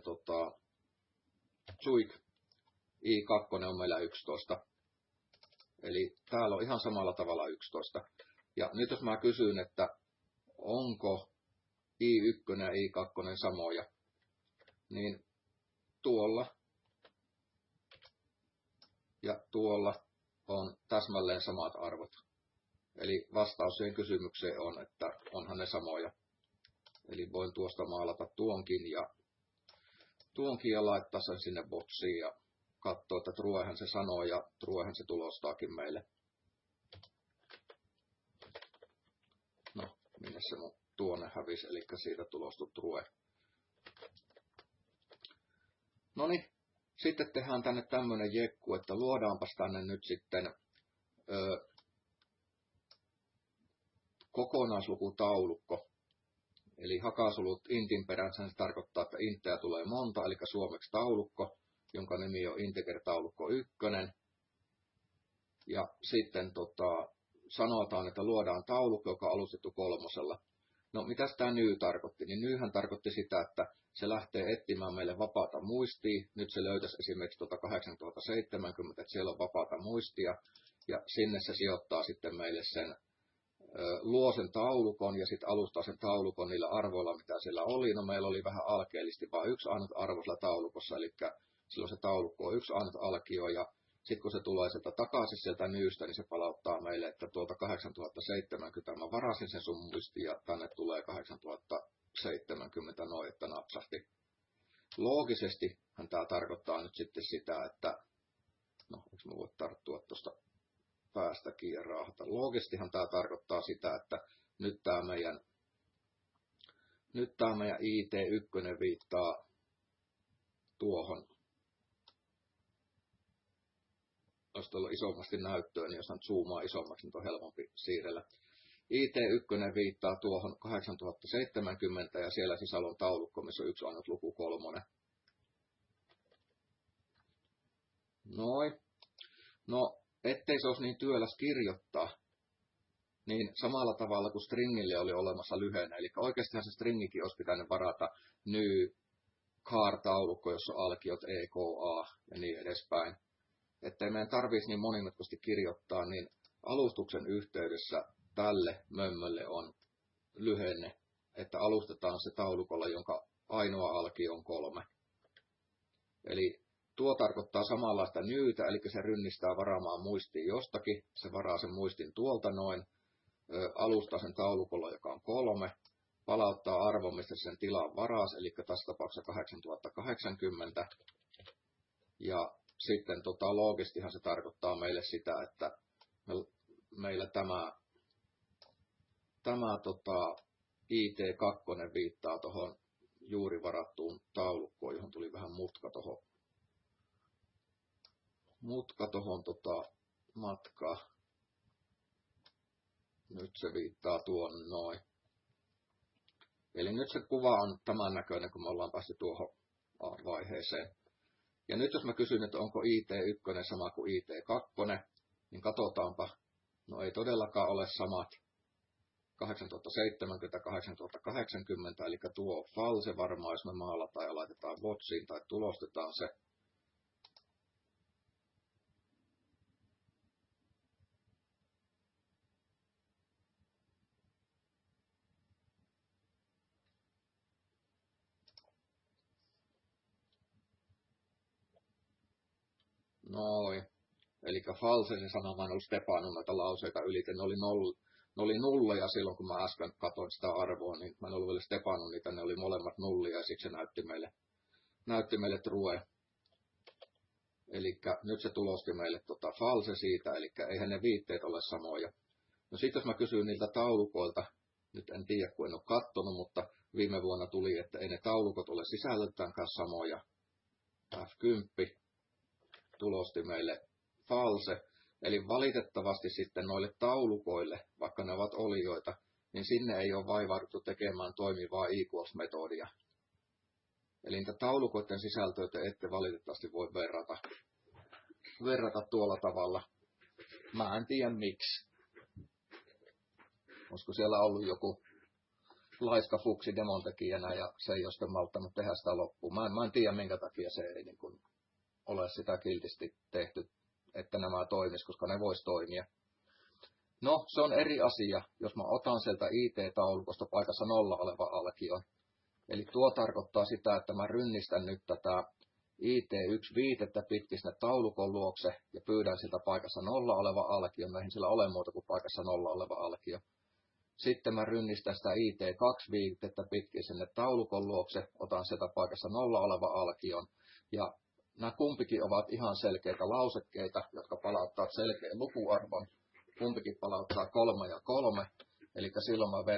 suik I2 on meillä 11. Eli täällä on ihan samalla tavalla 11. Ja nyt jos mä kysyn, että onko I1 ja I2 samoja, niin tuolla ja tuolla on täsmälleen samat arvot. Eli vastaus siihen kysymykseen on, että onhan ne samoja. Eli voin tuosta maalata tuonkin ja laittaa sen sinne botsiin ja katsoa, että truehän se sanoo ja truehän se tulostaakin meille. No, minne se mun tuonne hävisi, eli siitä tulostui true. Noniin, sitten tehdään tänne tämmönen jekku, että luodaanpas tänne nyt sitten kokonaislukutaulukko. Eli hakasulut intin peränsä, se tarkoittaa, että inttejä tulee monta, eli suomeksi taulukko, jonka nimi on integer-taulukko 1. Ja sitten sanotaan, että luodaan taulukko, joka on alustettu 3. No, mitäs tämä new tarkoitti? Niin newhän tarkoitti sitä, että se lähtee etsimään meille vapaata muistia. Nyt se löytäisi esimerkiksi 8070, että siellä on vapaata muistia. Ja sinne se sijoittaa sitten meille sen, luo sen taulukon ja sitten alustaa sen taulukon niillä arvoilla, mitä siellä oli. No, meillä oli vähän alkeellisesti vain yksi ainut arvo sillä taulukossa, eli silloin se taulukko on yksi ainut alkio, ja sitten kun se tulee sieltä takaisin sieltä nyystä, niin se palauttaa meille, että tuolta 8070 mä varasin sen sun muistin, ja tänne tulee 8070 noin, että napsahti. Loogisesti tämä tarkoittaa nyt sitten sitä, että, no, eikö mä voi tarttua tuosta päästäkin ja raahata. Loogisestihan tämä tarkoittaa sitä, että nyt tämä meidän IT1 viittaa tuohon. Jos tuolla isommasti näyttöä, niin jos hän zoomaa isommaksi, niin on helpompi siirrellä. IT1 viittaa tuohon 8070 ja siellä sisällä on taulukko, missä on yksi ainut luku 3. Noin. No, ettei se olisi niin työläs kirjoittaa, niin samalla tavalla kuin stringille oli olemassa lyhenne. Eli oikeastihan se stringikin olisi pitänyt varata new car-taulukko, jossa on alkiot EKA ja niin edespäin. ettei meidän tarvitsisi niin monimutkaisesti kirjoittaa, niin alustuksen yhteydessä tälle mömmölle on lyhenne, että alustetaan se taulukolla, jonka ainoa alkio on 3. Eli tuo tarkoittaa samanlaista newtä, eli se rynnistää varaamaan muistiin jostakin, se varaa sen muistin tuolta noin, alustaa sen taulukolla, joka on 3, palauttaa arvon, mistä sen tilan varas, eli tässä tapauksessa 8080, ja sitten loogistihan se tarkoittaa meille sitä, että meillä tämä IT2 viittaa tuohon juuri varattuun taulukkoon, johon tuli vähän mutka tuohon matkaa. Nyt se viittaa tuon noin. Eli nyt se kuva on tämän näköinen, kun me ollaan päästy tuohon vaiheeseen. Ja nyt jos mä kysyn, että onko IT1 sama kuin IT2, niin katsotaanpa. No ei todellakaan ole samat. 8070, 8080, eli tuo on false varmaan, jos me maalataan ja laitetaan botsiin tai tulostetaan se. Noin. Eli false se sana, mä en ollut stepannut noita lauseita ylite, ne oli nulleja silloin, kun mä äsken katsoin sitä arvoa, niin mä en ollut vielä stepannut niitä, ne oli molemmat nullia, ja siksi se näytti meille true. Eli nyt se tulosti meille false siitä, eli eihän ne viitteet ole samoja. No sitten jos mä kysyn niiltä taulukoilta, nyt en tiedä, kun en ole katsonut, mutta viime vuonna tuli, että ei ne taulukot ole sisällöltäänkään samoja. F10 tulosti meille false. Eli valitettavasti sitten noille taulukoille, vaikka ne ovat olioita, niin sinne ei ole vaivauduttu tekemään toimivaa equals-metodia. Eli niitä taulukoiden sisältöjä te ette valitettavasti voi verrata tuolla tavalla. Mä en tiedä miksi. Olisiko siellä ollut joku laiska fuksi demontekijänä ja se ei ole sitten malttanut tehdä sitä loppuun. Mä en tiedä minkä takia se ei niin kuin ole sitä kiltisti tehty, että nämä toimis, koska ne vois toimia. No, se on eri asia, jos mä otan sieltä IT-taulukosta paikassa 0 oleva alkion. Eli tuo tarkoittaa sitä, että mä rynnistän nyt tätä IT1 viitettä pitkin sinne taulukon luokse ja pyydän siltä paikassa 0 oleva alkio, eihän sillä ole muuta kuin paikassa 0 oleva alkio. Sitten mä rynnistän sitä IT2 viitettä pitkin sinne taulukon luokse, otan sieltä paikassa 0 oleva alkion ja nämä kumpikin ovat ihan selkeitä lausekkeita, jotka palauttaa selkeän lukuarvon. Kumpikin palauttaa 3 ja 3, eli silloin mä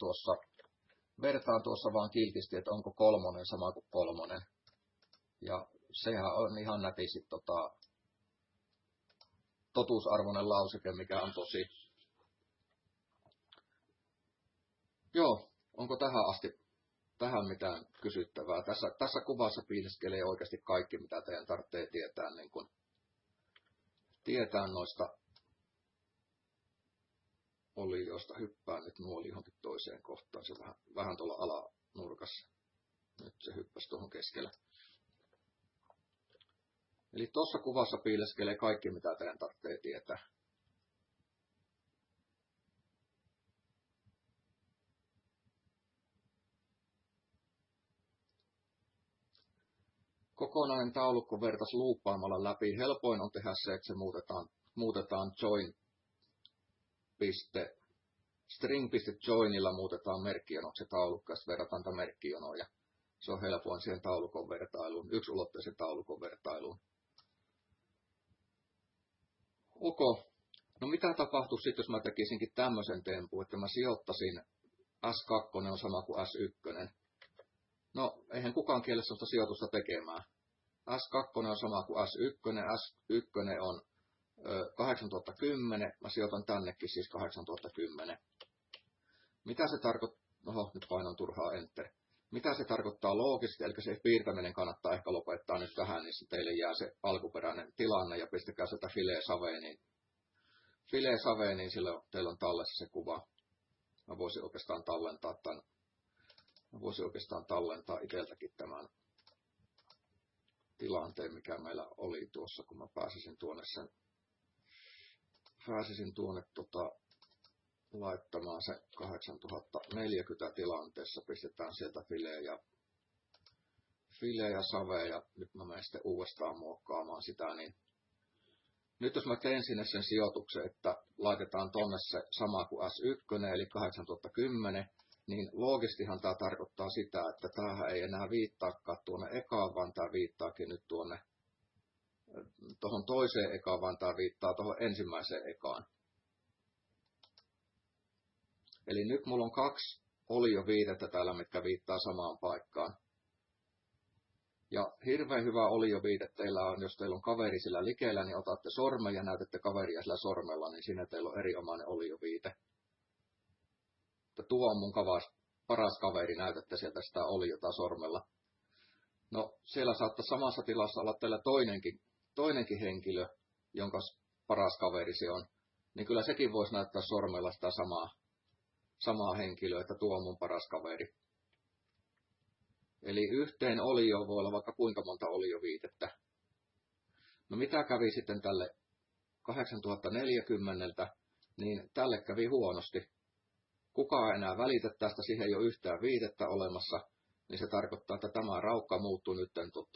vertaan tuossa vaan kiltisti, että onko 3 sama kuin 3. Ja sehän on ihan nätisti totuusarvoinen lauseke, mikä on tosi. Joo, onko tähän mitään kysyttävää? Tässä kuvassa piileskelee oikeasti kaikki, mitä teidän tarvitsee tietää, niin kun tietää noista olioista. Hyppää nyt nuoli johonkin toiseen kohtaan. Se vähän tuolla alanurkassa. Nyt se hyppäsi tuohon keskellä. Eli tuossa kuvassa piileskelee kaikki, mitä teidän tarvitsee tietää. Kokonainen taulukko vertaisi luuppaamalla läpi. Helpoin on tehdä se, että se muutetaan string.joinilla muutetaan merkkijonoksi taulukko, ja sitten verrataan tätä merkkijonoa. Ja se on helpoin siihen taulukon vertailuun, yksulotteisen taulukon vertailuun. Ok. No mitä tapahtuisi sitten, jos mä tekisinkin tämmöisen tempun, että mä sijoittaisin S2 on sama kuin S1. No, eihän kukaan kiele sellaista sijoitusta tekemään. S2 on sama kuin S1, S1 on 8010, mä sijoitan tännekin siis 8010. Mitä se tarkoittaa? Oho, nyt painan turhaa enter. Mitä se tarkoittaa loogisesti, eli se piirtäminen kannattaa ehkä lopettaa nyt tähän, niin teille jää se alkuperäinen tilanne ja pistäkää sieltä filee saveen, niin silloin teillä on tallessa se kuva. Mä voisin oikeastaan tallentaa itseltäkin tämän tilanteen, mikä meillä oli tuossa, kun mä pääsisin tuonne laittamaan se 8040 tilanteessa. Pistetään sieltä fileä ja savea ja nyt mä menen sitten uudestaan muokkaamaan sitä. Niin nyt jos mä teen sinne sen sijoituksen, että laitetaan tonne se sama kuin S1 eli 8010, niin loogistihan tämä tarkoittaa sitä, että tämähän ei enää viittaakaan tuonne ekaan, vaan tämä viittaakin nyt tuohon toiseen ekaan, vaan tämä viittaa tuohon ensimmäiseen ekaan. Eli nyt mulla on 2 olioviitettä täällä, mitkä viittaa samaan paikkaan. Ja hirveän hyvä olioviite teillä on, jos teillä on kaveri sillä likeellä, niin otatte sormen ja näytätte kaveria sillä sormella, niin siinä teillä on erinomainen olioviite. Tuo on mun paras kaveri, näytätte sieltä sitä oliota sormella. No siellä saattaa samassa tilassa olla teillä toinenkin henkilö, jonka paras kaveri se on. Niin kyllä sekin voisi näyttää sormella sitä samaa henkilöä, että tuo on mun paras kaveri. Eli yhteen olioon voi olla vaikka kuinka monta olioviitettä. No mitä kävi sitten tälle 8040, niin tälle kävi huonosti. Kukaan ei enää välitä tästä, siihen ei ole yhtään viitettä olemassa, niin se tarkoittaa, että tämä raukka muuttuu nyt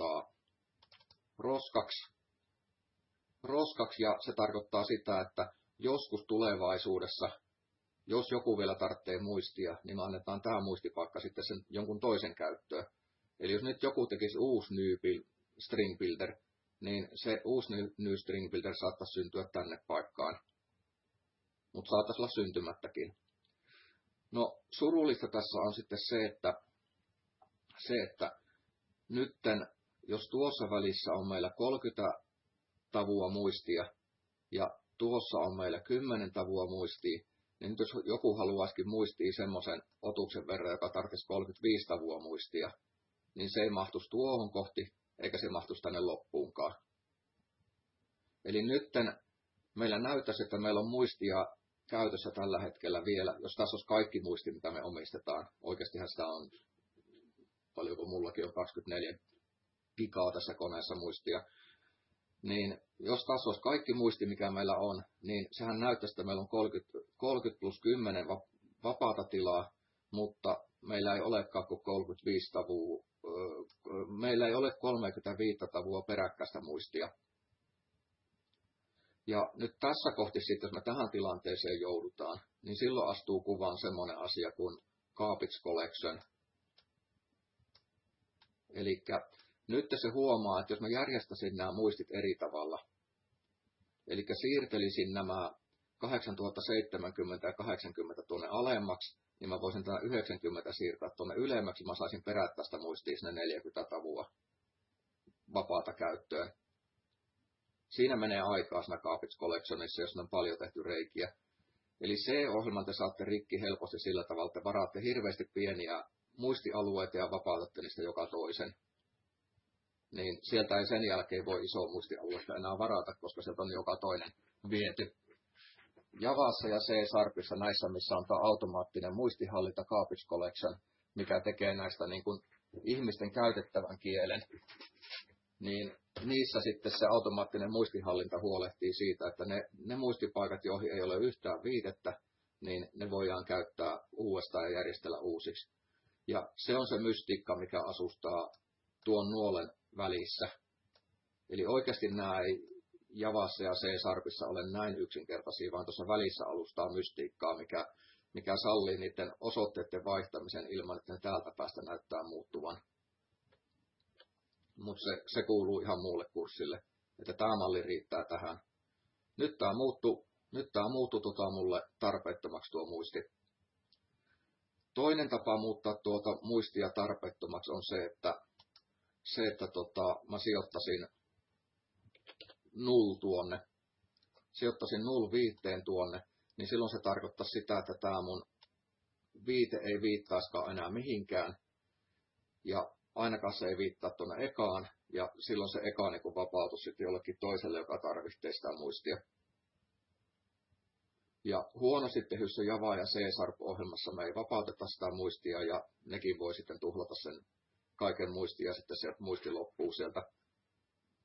roskaksi, ja se tarkoittaa sitä, että joskus tulevaisuudessa, jos joku vielä tarvitsee muistia, niin me annetaan tämä muistipaikka sitten sen jonkun toisen käyttöön. Eli jos nyt joku tekisi uusi new string builder, niin se uusi new string builder saattaisi syntyä tänne paikkaan, mutta saattaisi olla syntymättäkin. No surullista tässä on sitten se, että nytten, jos tuossa välissä on meillä 30 tavua muistia ja tuossa on meillä 10 tavua muistia, niin nyt jos joku haluaisikin muistia semmoisen otuksen verran, joka tarvitsisi 35 tavua muistia, niin se ei mahtuisi tuohon kohti, eikä se mahtuisi tänne loppuunkaan. Eli nytten meillä näyttäisi, että meillä on muistia käytössä tällä hetkellä vielä, jos tässä olisi kaikki muisti, mitä me omistetaan. Oikeastihan sitä on, paljonko mullakin on 24 gigaa tässä koneessa muistia. Niin jos tässä olisi kaikki muisti, mikä meillä on, niin sehän näyttäisi, että meillä on 30 plus 10 vapaata tilaa, mutta meillä ei olekaan kuin 35 tavua, meillä ei ole 35 tavua peräkkäistä muistia. Ja nyt tässä kohti sitten, jos me tähän tilanteeseen joudutaan, niin silloin astuu kuvaan semmoinen asia kuin garbage collection. Eli nyt se huomaa, että jos mä järjestäisin nämä muistit eri tavalla, eli siirtelisin nämä 8070 ja 80 tuonne alemmaksi, niin mä voisin tämä 90 siirtää tuonne ylemmäksi, mä saisin perätä sitä muistia sinne 40 tavua vapaata käyttöön. Siinä menee aikaa siinä garbage collectionissa, jos on paljon tehty reikiä. Eli C-ohjelman te saatte rikki helposti sillä tavalla, että varaatte hirveästi pieniä muistialueita ja vapautatte niistä joka toisen. Niin sieltä ei sen jälkeen voi isoa muistialuetta enää varata, koska sieltä on joka toinen viety. Javassa ja C-Sharpissa näissä, missä on tämä automaattinen muistihallinta garbage collection, mikä tekee näistä niin kuin ihmisten käytettävän kielen, niin niissä sitten se automaattinen muistihallinta huolehtii siitä, että ne muistipaikat, joihin ei ole yhtään viitettä, niin ne voidaan käyttää uudestaan ja järjestellä uusiksi. Ja se on se mystiikka, mikä asustaa tuon nuolen välissä. Eli oikeasti nämä ei Javassa ja C-Sharpissa ole näin yksinkertaisia, vaan tuossa välissä alustaa mystiikkaa, mikä sallii niiden osoitteiden vaihtamisen ilman, että ne täältä päästä näyttää muuttuvan. Mutta se kuuluu ihan muulle kurssille, että tämä malli riittää tähän. Nyt tämä muuttui mulle tarpeettomaksi tuo muisti. Toinen tapa muuttaa tuota muistia tarpeettomaksi on se, että mä sijoittaisin null tuonne. Sijoittaisin null viiteen tuonne, niin silloin se tarkoittaa sitä, että tämä mun viite ei viittaiskaan enää mihinkään. Ja ainakaan se ei viittaa tuonne ekaan, ja silloin se eka niin vapautus sitten jollekin toiselle, joka tarvitsee sitä muistia. Ja huonosti tehyssä Java ja C-Sharp-ohjelmassa me ei vapauteta sitä muistia, ja nekin voi sitten tuhlata sen kaiken muistia, ja sitten sieltä muisti loppuu sieltä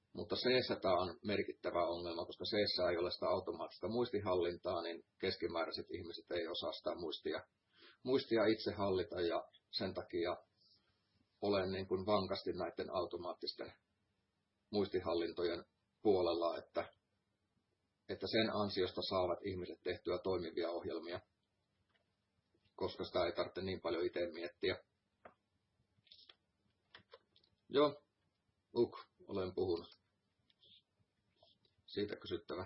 Mutta c tämä on merkittävä ongelma, koska c ei ole sitä automaattista muistihallintaa, niin keskimääräiset ihmiset ei osaa sitä muistia itse hallita, ja sen takia olen niin kuin vankasti näiden automaattisten muistihallintojen puolella, että sen ansiosta saavat ihmiset tehtyä toimivia ohjelmia, koska sitä ei tarvitse niin paljon itse miettiä. Joo, olen puhunut. Siitä kysyttävä.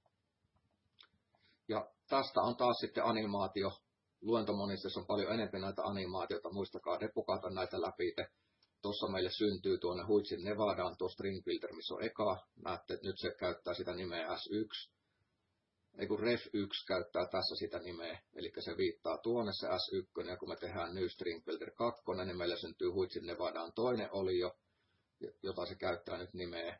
Ja tästä on taas sitten animaatio. Luentomonistissa on paljon enemmän näitä animaatioita. Muistakaa repukata näitä läpi. Tuossa meille syntyy tuonne Huitsin Nevadaan tuo string filter, missä on eka. Näette, että nyt se käyttää sitä nimeä S1. Ei kun ref1 käyttää tässä sitä nimeä. Eli se viittaa tuonne se S1. Ja kun me tehdään new string filter 2, niin meille syntyy Huitsin Nevadaan toinen olio, jota se käyttää nyt nimeä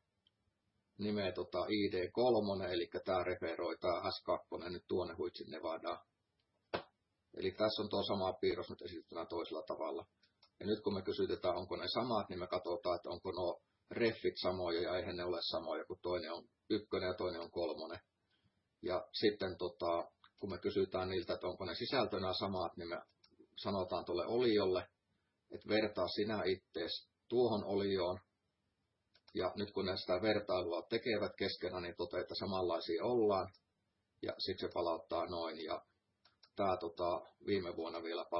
ID3, eli tämä referoi tämä S2 nyt tuonne Huitsin Nevadaan. Eli tässä on tuo sama piirros nyt esitettynä toisella tavalla. Ja nyt kun me kysytetään, onko ne samat, niin me katsotaan, että onko nuo refit samoja, ja eihän ne ole samoja, kun toinen on 1 ja toinen on 3. Ja sitten kun me kysytään niiltä, että onko ne sisältönä samat, niin me sanotaan tuolle oliolle, että vertaa sinä ittees tuohon olioon. Ja nyt kun ne sitä vertailua tekevät keskenään, niin toteaa, että samanlaisia ollaan. Ja sitten se palauttaa noin. Ja tämä viime vuonna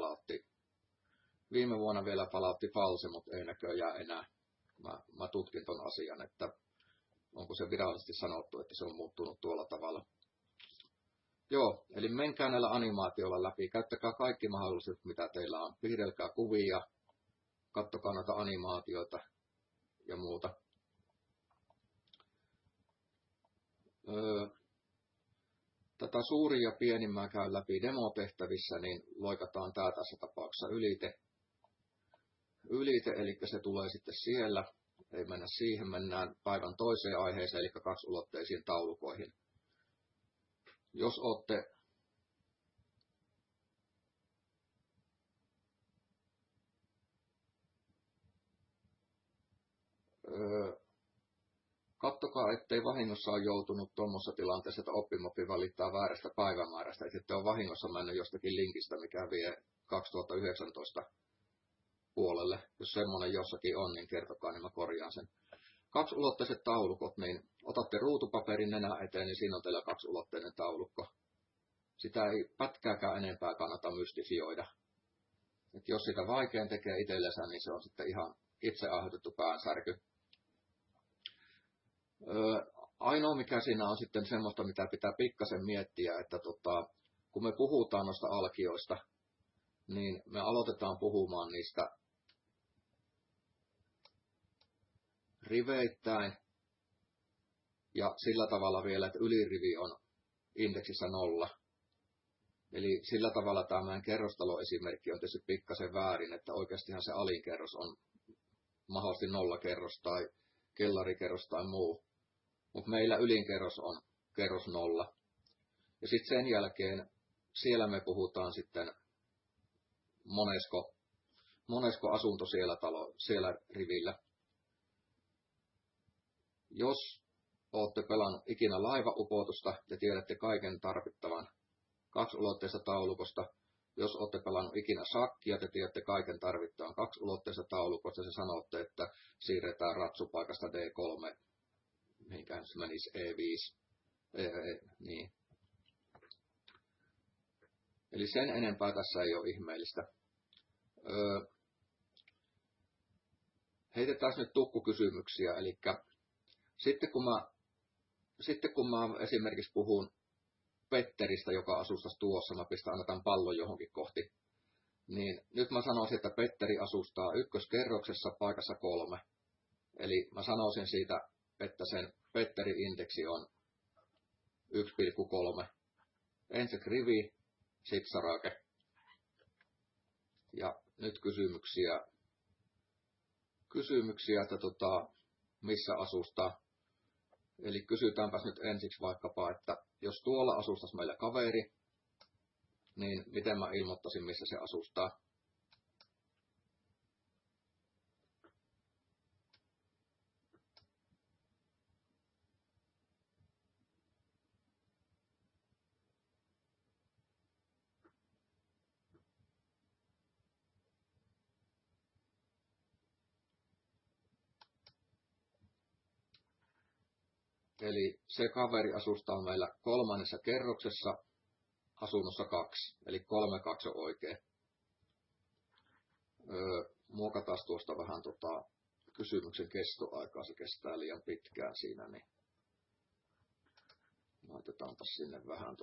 vielä palautti false, mutta ei näköjään enää. Mä tutkin ton asian, että onko se virallisesti sanottu, että se on muuttunut tuolla tavalla. Joo, eli menkää näillä animaatioilla läpi. Käyttäkää kaikki mahdollisuudet, mitä teillä on. Piirrelkää kuvia, kattokaa noita animaatioita ja muuta. Tätä suurin ja pienin mä käyn läpi demotehtävissä, niin loikataan tää tässä tapauksessa ylite, eli se tulee sitten siellä. Ei mennä siihen, mennään päivän toiseen aiheeseen, eli kaksiulotteisiin taulukoihin. Jos olette kattokaa, ettei vahingossa ole joutunut tuommoisessa tilanteessa, että oppimoppi valittaa väärästä päivämäärästä, että on vahingossa mennyt jostakin linkistä, mikä vie 2019 puolelle. Jos semmoinen jossakin on, niin kertokaa, niin mä korjaan sen. Kaksiulotteiset taulukot, niin otatte ruutupaperin nenä eteen, niin siinä on teillä kaksiulotteinen taulukko. Sitä ei pätkääkään enempää kannata mystifioida. Et jos sitä vaikein tekee itsellensä, niin se on sitten ihan itse aiheutettu päänsärky. Ainoa mikä siinä on sitten semmoista, mitä pitää pikkasen miettiä, että kun me puhutaan noista alkioista, niin me aloitetaan puhumaan niistä riveittäin ja sillä tavalla vielä, että ylirivi on indeksissä 0. Eli sillä tavalla tämä meidän kerrostaloesimerkki on tietysti pikkasen väärin, että oikeastihan se alinkerros on mahdollisesti 0 kerros tai kellarikerros tai muu. Mutta meillä ylinkerros on kerros 0. Ja sitten sen jälkeen siellä me puhutaan sitten monesko asunto siellä rivillä. Jos olette pelannut ikinä laivaupotusta ja tiedätte kaiken tarvittavan kaksiulotteisesta taulukosta, jos olette pelannut ikinä shakkia, te tiedätte kaiken tarvittavan kaksiulotteisesta taulukosta, ja sanotte, että siirretään ratsupaikasta D3, mihinkään se menisi E5. Niin. Eli sen enempää tässä ei ole ihmeellistä. Heitetään nyt tukkukysymyksiä, eli sitten kun mä esimerkiksi puhun Petteristä, joka asustaa tuossa, mä pistän aina tämän pallon johonkin kohti, niin nyt mä sanoisin, että Petteri asustaa ykköskerroksessa paikassa 3. Eli mä sanoisin siitä, että sen Petteri-indeksi on 1,3. Ensin rivi, sit sarake. Ja nyt kysymyksiä, että missä asustaa. Eli kysytäänpäs nyt ensiksi vaikkapa, että jos tuolla asustaisi meillä kaveri, niin miten mä ilmoittaisin, missä se asustaa. Eli se kaveri asustaa meillä 3. kerroksessa asunnossa 2. Eli 3-2 on oikein. Muokataan tuosta vähän kysymyksen kestoaikaa. Se kestää liian pitkään siinä. Niin laitetaanpa sinne vähän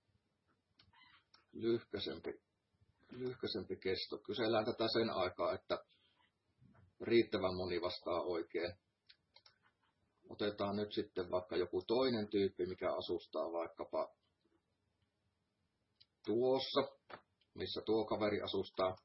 lyhkäisempi kesto. Kysellään tätä sen aikaa, että riittävän moni vastaa oikein. Otetaan nyt sitten vaikka joku toinen tyyppi, mikä asustaa vaikkapa tuossa, missä tuo kaveri asustaa.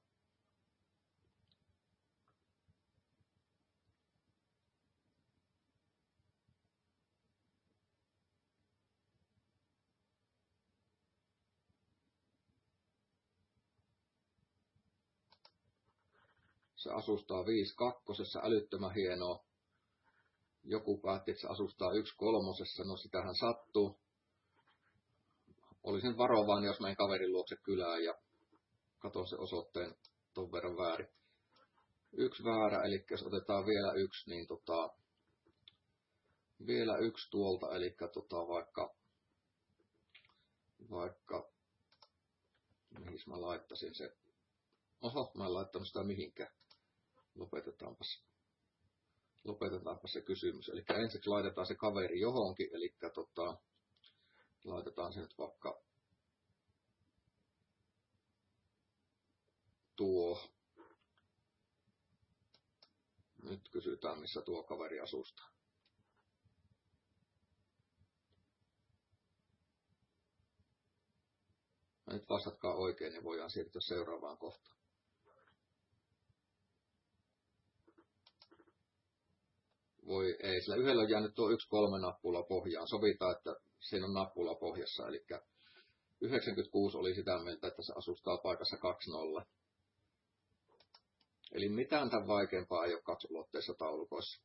Se asustaa 5-2, älyttömän hienoa. Joku päätti, että se asustaa 1-3, no sitähän sattuu. Olisin varovainen, jos menen kaverin luokse kylään ja katon sen osoitteen ton verran väärin. 1 väärä, eli jos otetaan vielä 1, niin vielä 1 tuolta, eli vaikka mihin mä laittaisin se. Oho, mä en laittanut sitä mihinkään. Lopetetaanpa se kysymys. Eli ensiksi laitetaan se kaveri johonkin, eli laitetaan se nyt vaikka tuo. Nyt kysytään, missä tuo kaveri asustaa. Ja nyt vastatkaa oikein, niin voidaan siirtyä seuraavaan kohtaan. Voi ei, sillä yhdellä on jäänyt tuo 1-3 nappula pohjaan. Sovitaan, että siinä on nappula pohjassa, eli 96 oli sitä mieltä, että se asustaa paikassa 2-0. Eli mitään tämän vaikeampaa ei ole katsulotteissa taulukoissa.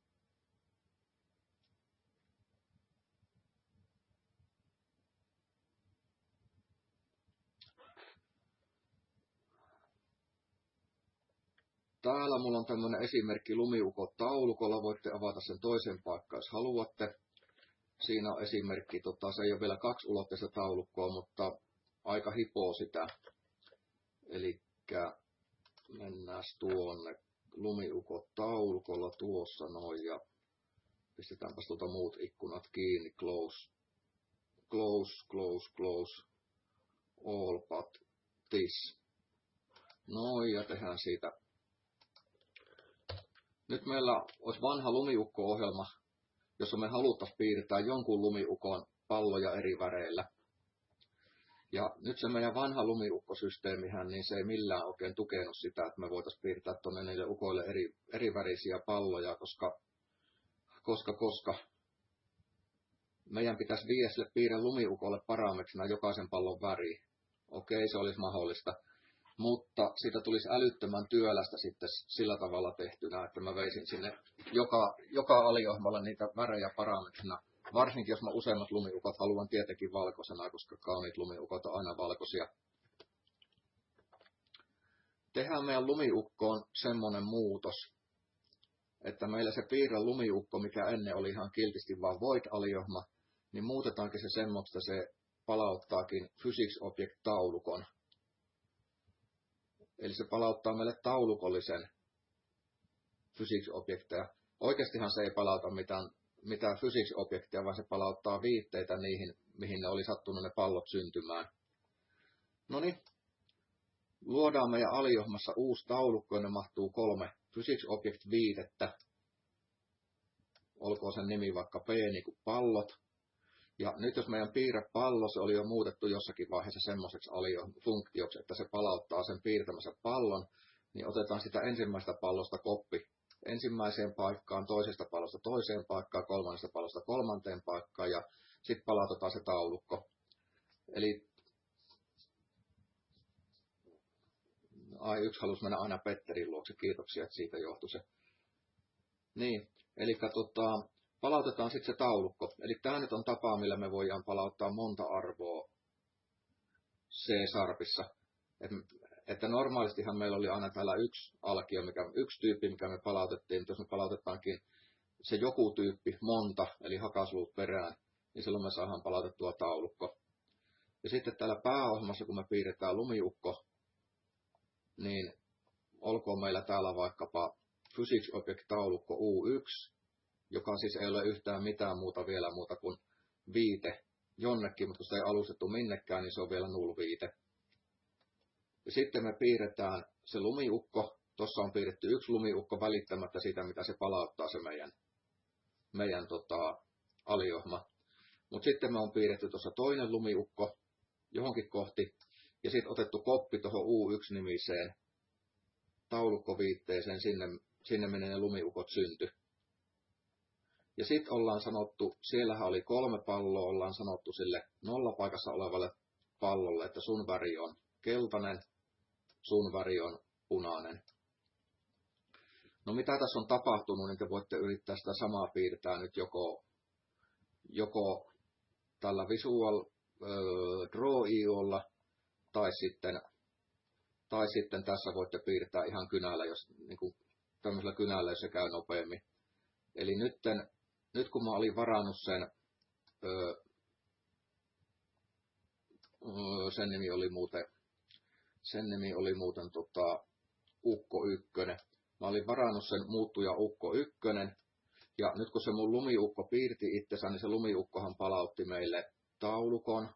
Täällä mulla on tämmöinen esimerkki lumiukot taulukolla. Voitte avata sen toisen paikkaan, jos haluatte. Siinä on esimerkki, se ei ole vielä 2-ulotteista taulukkoa, mutta aika hipoo sitä. Eli mennään tuonne lumiukot taulukolla tuossa noin ja pistetäänpäs muut ikkunat kiinni. Close, all but this. Noin ja tehdään siitä. Nyt meillä olisi vanha lumiukko-ohjelma, jossa me haluttaisiin piirtää jonkun lumiukon palloja eri väreillä. Ja nyt se meidän vanha lumiukkosysteemihän, niin se ei millään oikein tukenut sitä, että me voitaisiin piirtää tuonne niille ukoille eri värisiä palloja, koska meidän pitäisi viedä sille piirre lumiukolle parametrina jokaisen pallon väri. Okei, se olisi mahdollista. Mutta siitä tulisi älyttömän työlästä sitten sillä tavalla tehtynä, että mä veisin sinne joka aliohmalla niitä värejä parametrina. Varsinkin jos mä useimmat lumiukot haluan tietenkin valkoisena, koska kauniit lumiukot on aina valkoisia. Tehdään meidän lumiukkoon semmonen muutos, että meillä se piirre lumiukko, mikä ennen oli ihan kiltisti vaan void-aliohma, niin muutetaankin se semmoista, se palauttaakin physics object taulukon. Eli se palauttaa meille taulukollisen physics-objekteja. Oikeastihan se ei palauta mitään physics-objekteja, vaan se palauttaa viitteitä niihin, mihin ne oli sattunut ne pallot syntymään. Noniin, luodaan meidän aliohmassa uusi taulukko, ne mahtuu 3 physics-object-viitettä. Olkoon sen nimi vaikka P niin kuin pallot. Ja nyt jos meidän piirrepallo, se oli jo muutettu jossakin vaiheessa semmoiseksi funktioksi, että se palauttaa sen piirtämänsä pallon, niin otetaan sitä ensimmäisestä pallosta koppi ensimmäiseen paikkaan, toisesta pallosta toiseen paikkaan, kolmannesta pallosta kolmanteen paikkaan ja sitten palautetaan se taulukko. Eli yksi halusi mennä aina Petterin luokse, kiitoksia, että siitä johtui se. Niin, eli palautetaan sitten se taulukko. Eli tämä nyt on tapa, millä me voidaan palauttaa monta arvoa C-sarpissa. Että normaalistihan meillä oli aina täällä yksi alkio, yksi tyyppi, mikä me palautettiin. Mutta jos me palautetaankin se joku tyyppi monta, eli hakasluvut perään, niin silloin me saadaan palautettua taulukko. Ja sitten täällä pääohjelmassa, kun me piirretään lumiukko, niin olkoon meillä täällä vaikkapa Physics Object-taulukko U1, joka siis ei ole yhtään mitään muuta kuin viite jonnekin, mutta kun sitä ei alustettu minnekään, niin se on vielä null-viite. Ja sitten me piirretään se lumiukko. Tuossa on piirretty yksi lumiukko välittämättä siitä, mitä se palauttaa se meidän aliohjelma. Mutta sitten me on piirretty tuossa toinen lumiukko johonkin kohti, ja sitten otettu koppi tuohon U1-nimiseen taulukkoviitteeseen sinne minne ne lumiukot syntyi. Ja sitten ollaan sanottu, siellähän oli 3 palloa, ollaan sanottu sille nollapaikassa olevalle pallolle, että sun väri on keltainen, sun väri on punainen. No mitä tässä on tapahtunut, niin te voitte yrittää sitä samaa piirtää nyt joko tällä Visual Draw-iolla tai sitten tässä voitte piirtää ihan kynällä, jos niin kuin tämmöisellä kynällä, jos se käy nopeammin. Eli nyt kun mä olin varannut sen nimi oli muuten Ukko 1. Mä olin varannut sen muuttuja Ukko 1. Ja nyt kun se mun lumiukko piirti itsensä, niin se lumiukkohan palautti meille taulukon,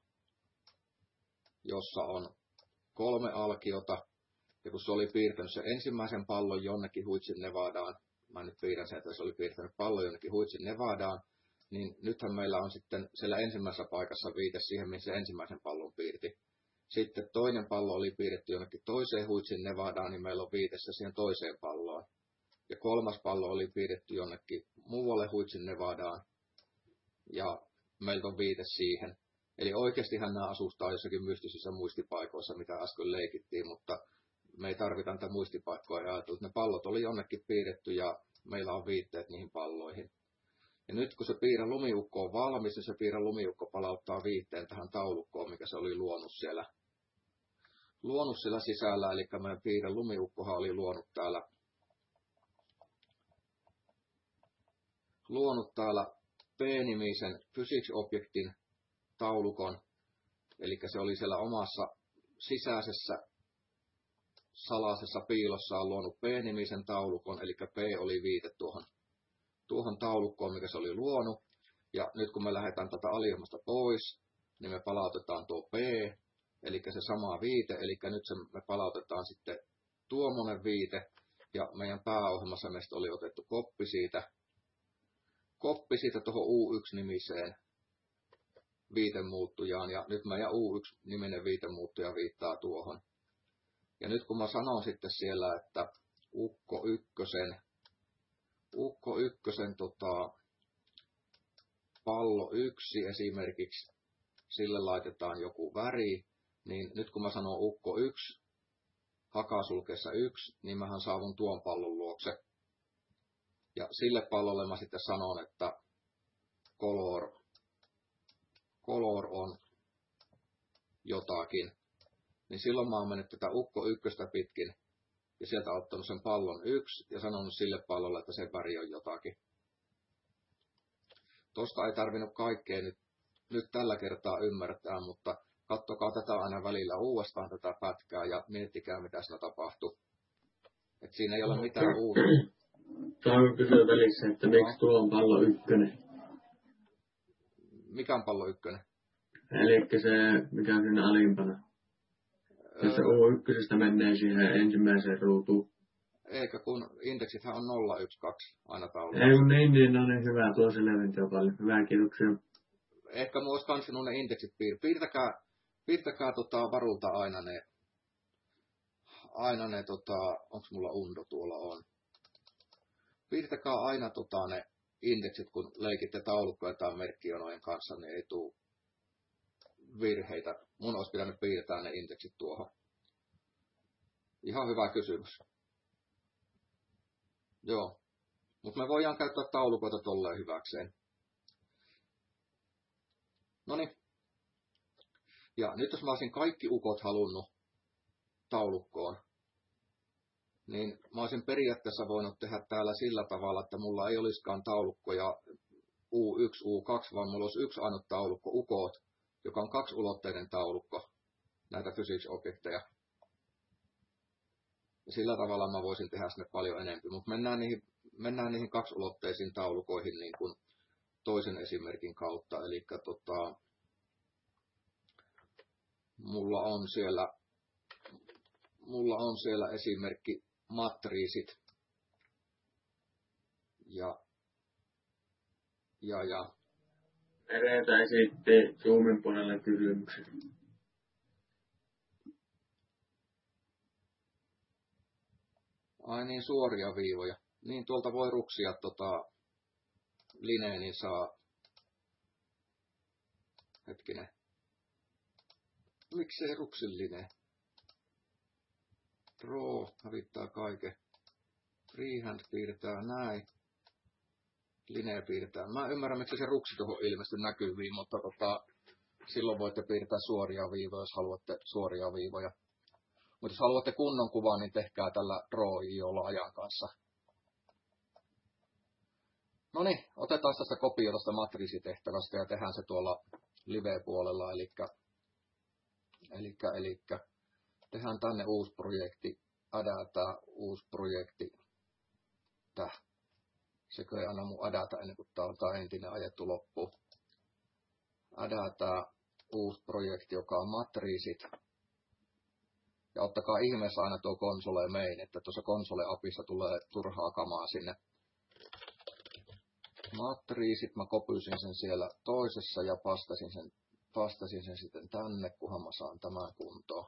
jossa on 3 alkiota. Ja kun se oli piirtänyt sen ensimmäisen pallon jonnekin Huitsin Nevadaan, mä nyt piirrän sen, että se oli piirtänyt pallon jonnekin Huitsin Nevadaan, niin nythän meillä on sitten siellä ensimmäisessä paikassa viite siihen, missä se ensimmäisen pallon piirti. Sitten toinen pallo oli piirretty jonnekin toiseen Huitsin Nevadaan, niin meillä on viitessä siihen toiseen palloon. Ja 3. pallo oli piirretty jonnekin muualle Huitsin Nevadaan, ja meiltä on viite siihen. Eli oikeastihan nämä asustaa jossakin mystisissä muistipaikoissa, mitä äsken leikittiin, mutta me ei tarvita niitä muistipaikkoja ja ajateltu, että ne pallot oli jonnekin piirretty ja meillä on viitteet niihin palloihin. Ja nyt kun se piirrä lumiukko on valmis, niin se piirrä lumiukko palauttaa viitteen tähän taulukkoon, mikä se oli luonut siellä sisällä. Eli meidän piirrä lumiukkohan oli luonut täällä P-nimisen Physics-objektin taulukon. Eli se oli siellä omassa sisäisessä salaisessa piilossaan luonut P-nimisen taulukon, eli P oli viite tuohon taulukkoon, mikä se oli luonut. Ja nyt kun me lähdetään tätä aliohjelmasta pois, niin me palautetaan tuo P, eli se sama viite, eli nyt me palautetaan sitten tuommoinen viite, ja meidän pääohjelmassa meistä oli otettu koppi siitä tuohon U1-nimiseen viitemuuttujaan, ja nyt meidän U1-niminen viitemuuttuja viittaa tuohon. Ja nyt kun mä sanon sitten siellä, että Ukko 1 pallo 1 esimerkiksi, sille laitetaan joku väri, niin nyt kun mä sanon Ukko 1, hakasulkeessa 1, niin mähän saavun tuon pallon luokse. Ja sille pallolle mä sitten sanon, että color on jotakin. Niin silloin mä oon mennyt tätä Ukko 1 pitkin ja sieltä ottanut sen pallon 1 ja sanonut sille pallolle, että sen väri on jotakin. Tosta ei tarvinnut kaikkea nyt tällä kertaa ymmärtää, mutta katsokaa tätä aina välillä uudestaan tätä pätkää ja miettikää mitä siinä tapahtuu. Et siinä ei ole mitään uutta. Saanko kysyä välissä, että miksi tuo on pallo 1? Mikä on pallo 1? Eli se, mikä on siinä alimpana. Jos se U1 menee siihen ensimmäiseen ruutuun. Eikä kun indeksithän on 0, 1, 2 aina taululla. Ei kun niin, no niin hyvä, tuo selventyy paljon. Hyvä, kiitoksia. Ehkä mulla olisi kans sinun ne indeksit piirtäkää varulta aina ne onks mulla undo tuolla on. Piirtäkää aina ne indeksit, kun leikitte taulukkoja tai merkkionojen kanssa, niin ei tule virheitä. Mun olisi pitänyt piirtää ne indeksit tuohon. Ihan hyvä kysymys. Joo. Mutta me voidaan käyttää taulukoita tolleen hyväkseen. Noniin. Ja nyt jos mä olisin kaikki ukot halunnut taulukkoon, niin mä olisin periaatteessa voinut tehdä täällä sillä tavalla, että mulla ei olisikaan taulukkoja U1, U2, vaan mulla olisi yksi ainut taulukko, UKOT, joka on kaksiulotteinen taulukko, näitä physics-objekteja. Ja sillä tavalla mä voisin tehdä sinne paljon enemmän, mutta mennään niihin kaksiulotteisiin taulukoihin niin kuin toisen esimerkin kautta. Eli mulla on siellä esimerkki matriisit ja Mereta esitti Zoomin puolella kysymyksen. Ai niin, suoria viivoja. Niin tuolta voi ruksia lineen, niin saa. Hetkinen. Miksei ruksin lineen? Draw hävittää kaiken. Freehand piirtää näin. Linee piirtää. Mä ymmärrän, miksi se ruksi tuohon ilmeisesti näkyviin, mutta silloin voitte piirtää suoria viivoja, jos haluatte suoria viivoja. Mutta jos haluatte kunnon kuvaa, niin tehkää tällä Draw.iolla ajan kanssa. No niin, otetaan tästä kopio tästä matriisitehtävästä ja tehdään se tuolla live-puolella. Eli tehdään tänne uusi projekti, adata uusi projekti. Sekö ei anna mun adata ennen kuin tää entinen ajettu loppuun. Adata uusi projekti, joka on matriisit. Ja ottakaa ihmeessä aina tuo console main, että tuossa console-apissa tulee turhaa kamaa sinne. Matriisit, mä kopysin sen siellä toisessa ja pastasin sen sitten tänne, kunhan mä saan tämän kuntoon.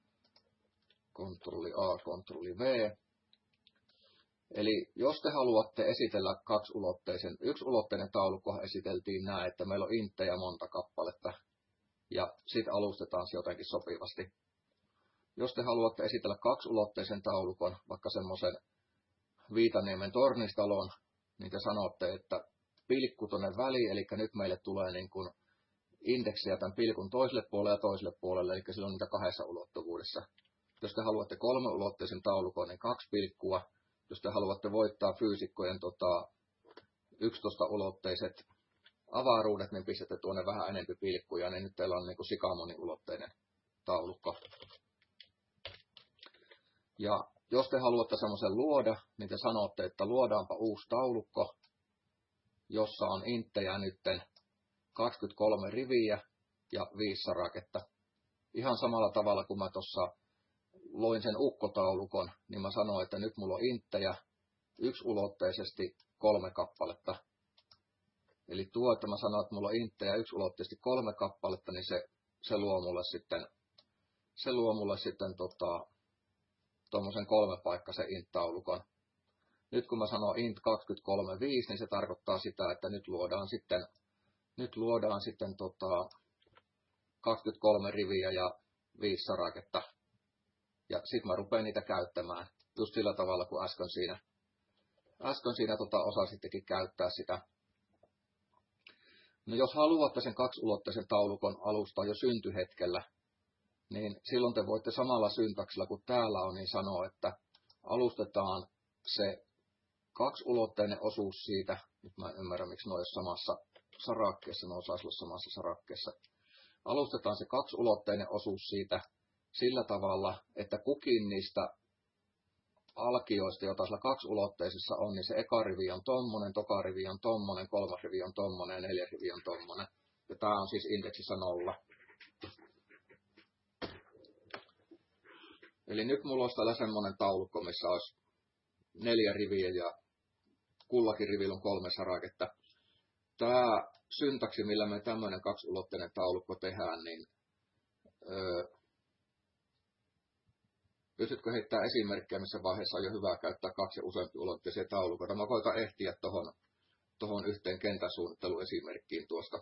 Ctrl A, Ctrl V. Eli jos te haluatte esitellä yksiulotteinen taulukko esiteltiin näin, että meillä on inttejä monta kappaletta ja sitten alustetaan se jotenkin sopivasti. Jos te haluatte esitellä kaksiulotteisen taulukon, vaikka semmoisen Viitaniemen tornistalon, niin te sanotte, että pilkku tuonne väliin, eli nyt meille tulee niin kuin indeksiä tämän pilkun toiselle puolelle, eli silloin niitä kahdessa ulottuvuudessa. Jos te haluatte kolmeulotteisen taulukon, niin 2 pilkkua. Jos te haluatte voittaa fyysikkojen 11-ulotteiset avaruudet, niin pistätte tuonne vähän enempi pilkkuja, niin nyt teillä on niin kuin sikamoniulotteinen taulukko. Ja jos te haluatte semmoisen luoda, niin te sanotte, että luodaanpa uusi taulukko, jossa on inttejä nytten 23 riviä ja 5 saraketta. Ihan samalla tavalla kuin mä tuossa loin sen ukkotaulukon, niin mä sanoin, että nyt mulla on inttejä yksiulotteisesti 3 kappaletta. Eli tuo, että mä sanoin, että mulla on inttejä yksiulotteisesti 3 kappaletta, niin se luo mulle sitten tuommoisen 3-paikkaisen int-taulukon. Nyt kun mä sanon int 23.5, niin se tarkoittaa sitä, että nyt luodaan sitten 23 riviä ja 5 saraketta. Ja sitten mä rupean niitä käyttämään just sillä tavalla, kuin äsken siinä osasittekin käyttää sitä. No jos haluatte sen kaksiulotteisen taulukon alustaa jo syntyhetkellä, niin silloin te voitte samalla syntaksilla kuin täällä on, niin sanoa, että alustetaan se kaksiulotteinen osuus siitä. Nyt mä en ymmärrä, miksi ne olisi samassa sarakkeessa, ne osaisi olla samassa sarakkeessa. Alustetaan se kaksiulotteinen osuus siitä sillä tavalla, että kukin niistä alkioista, joita sillä kaksiulotteisessa on, niin se eka rivi on tommonen, toka rivi on tommonen, kolmas rivi on tommonen ja 4 rivi on tommonen. Ja tää on siis indeksissä 0. Eli nyt mulla olisi täällä semmonen taulukko, missä olisi 4 riviä ja kullakin rivillä on 3 saraketta. Tää syntaksi, millä me tämmöinen kaksiulotteinen taulukko tehdään, niin pystytkö heittämään esimerkkejä, missä vaiheessa on jo hyvä käyttää 2 ja useampiulotteisia taulukoita? Mä koitan ehtiä tohon yhteen kentäsuunnitteluesimerkkiin tuosta.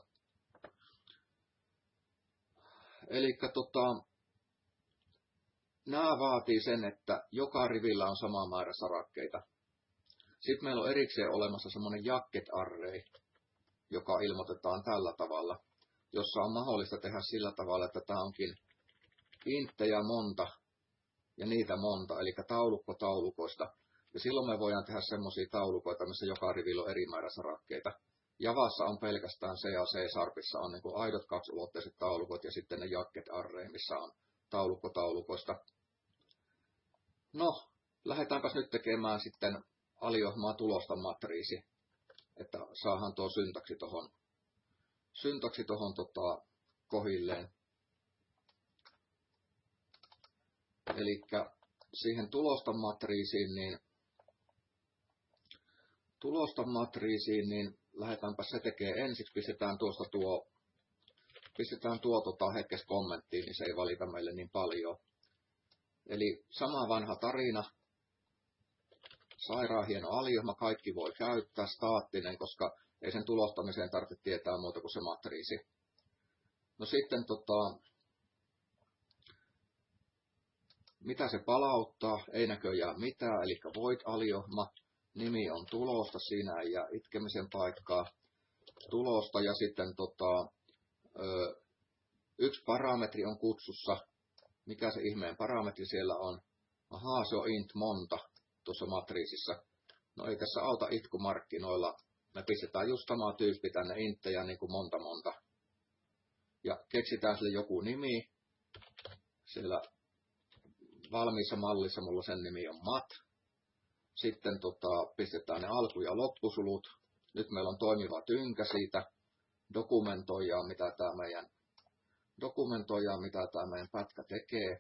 Eli nämä vaatii sen, että joka rivillä on sama määrä sarakkeita. Sitten meillä on erikseen olemassa semmoinen jacket array, joka ilmoitetaan tällä tavalla, jossa on mahdollista tehdä sillä tavalla, että tämä onkin inttejä monta ja niitä monta, eli taulukko taulukoista. Ja silloin me voidaan tehdä semmoisia taulukoita, missä joka rivillä on eri määrä sarakkeita. Javassa on pelkästään C ja C-sharpissa on niin kuin aidot kaksiulotteiset taulukot ja sitten ne jacket array, missä on taulukko taulukoista. No, lähdetäänpäs nyt tekemään sitten aliohmaa tulosta matriisi, että saadaan tuo syntaksi tohon kohilleen. Eli siihen tulosta matriisiin, niin lähdetäänpä se tekee ensiksi, pistetään tuo hetkes kommenttiin, niin se ei valita meille niin paljon. Eli sama vanha tarina, sairaan hieno aliohma, kaikki voi käyttää, staattinen, koska ei sen tulostamiseen tarvitse tietää muuta kuin se matriisi. No sitten mitä se palauttaa? Ei näköjään mitään, eli void aliohma. Nimi on tulosta, siinä ei jää itkemisen paikkaa. Tulosta ja sitten yksi parametri on kutsussa. Mikä se ihmeen parametri siellä on? Ahaa, se on int monta tuossa matriisissa. No ei tässä auta itkumarkkinoilla. Me pistetään just sama tyyppi tänne inttejä niin kuin monta. Ja keksitään sille joku nimi. Siellä valmiissa mallissa mulla sen nimi on mat. Sitten pistetään ne alku- ja loppusulut. Nyt meillä on toimiva tynkä siitä. Dokumentoidaan, mitä tämä meidän pätkä tekee.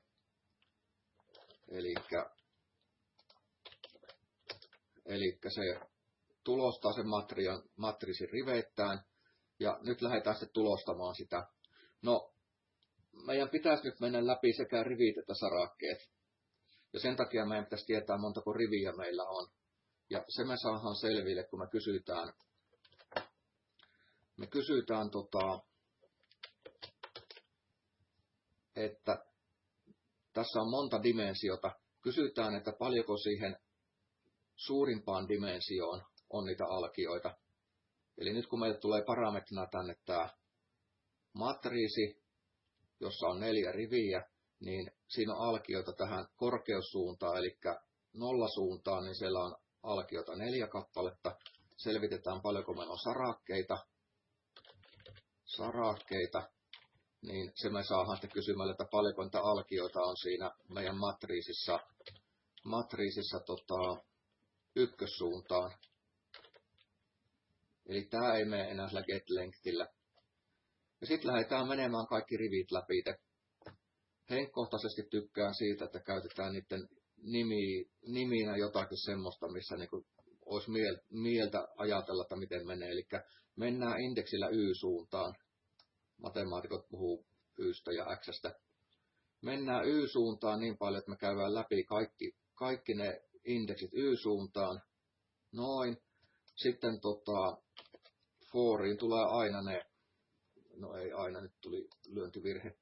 Eli se tulostaa sen matriisin riveittäin. Ja nyt lähdetään sitten tulostamaan sitä. No, meidän pitäisi nyt mennä läpi sekä rivit että sarakkeet. Ja sen takia meidän pitäisi tietää, montako riviä meillä on. Ja se me saadaan selville, kun me kysytään että tässä on monta dimensiota. Kysytään, että paljonko siihen suurimpaan dimensioon on niitä alkioita. Eli nyt kun meille tulee parametrina tänne tämä matriisi, jossa on 4 riviä, niin siinä on alkioita tähän korkeussuuntaan, eli nollasuuntaan, niin siellä on alkioita 4 kappaletta. Selvitetään paljonko meillä on sarakkeita, niin se me saadaan sitten kysymällä, että paljonko niitä alkioita on siinä meidän matriisissa ykkössuuntaan. Eli tämä ei mene enää sillä get-lengthillä. Ja sitten lähdetään menemään kaikki rivit läpi. Henkkohtaisesti tykkään siitä, että käytetään niiden niminä jotakin semmoista, missä niinku olisi mieltä ajatella, että miten menee. Eli mennään indeksillä Y-suuntaan. Matemaatikot puhuu Ystä ja Xstä. Mennään Y-suuntaan niin paljon, että me käydään läpi kaikki ne indeksit Y-suuntaan. Noin. Sitten foriin tulee aina ne, no ei aina, nyt tuli lyöntivirhe.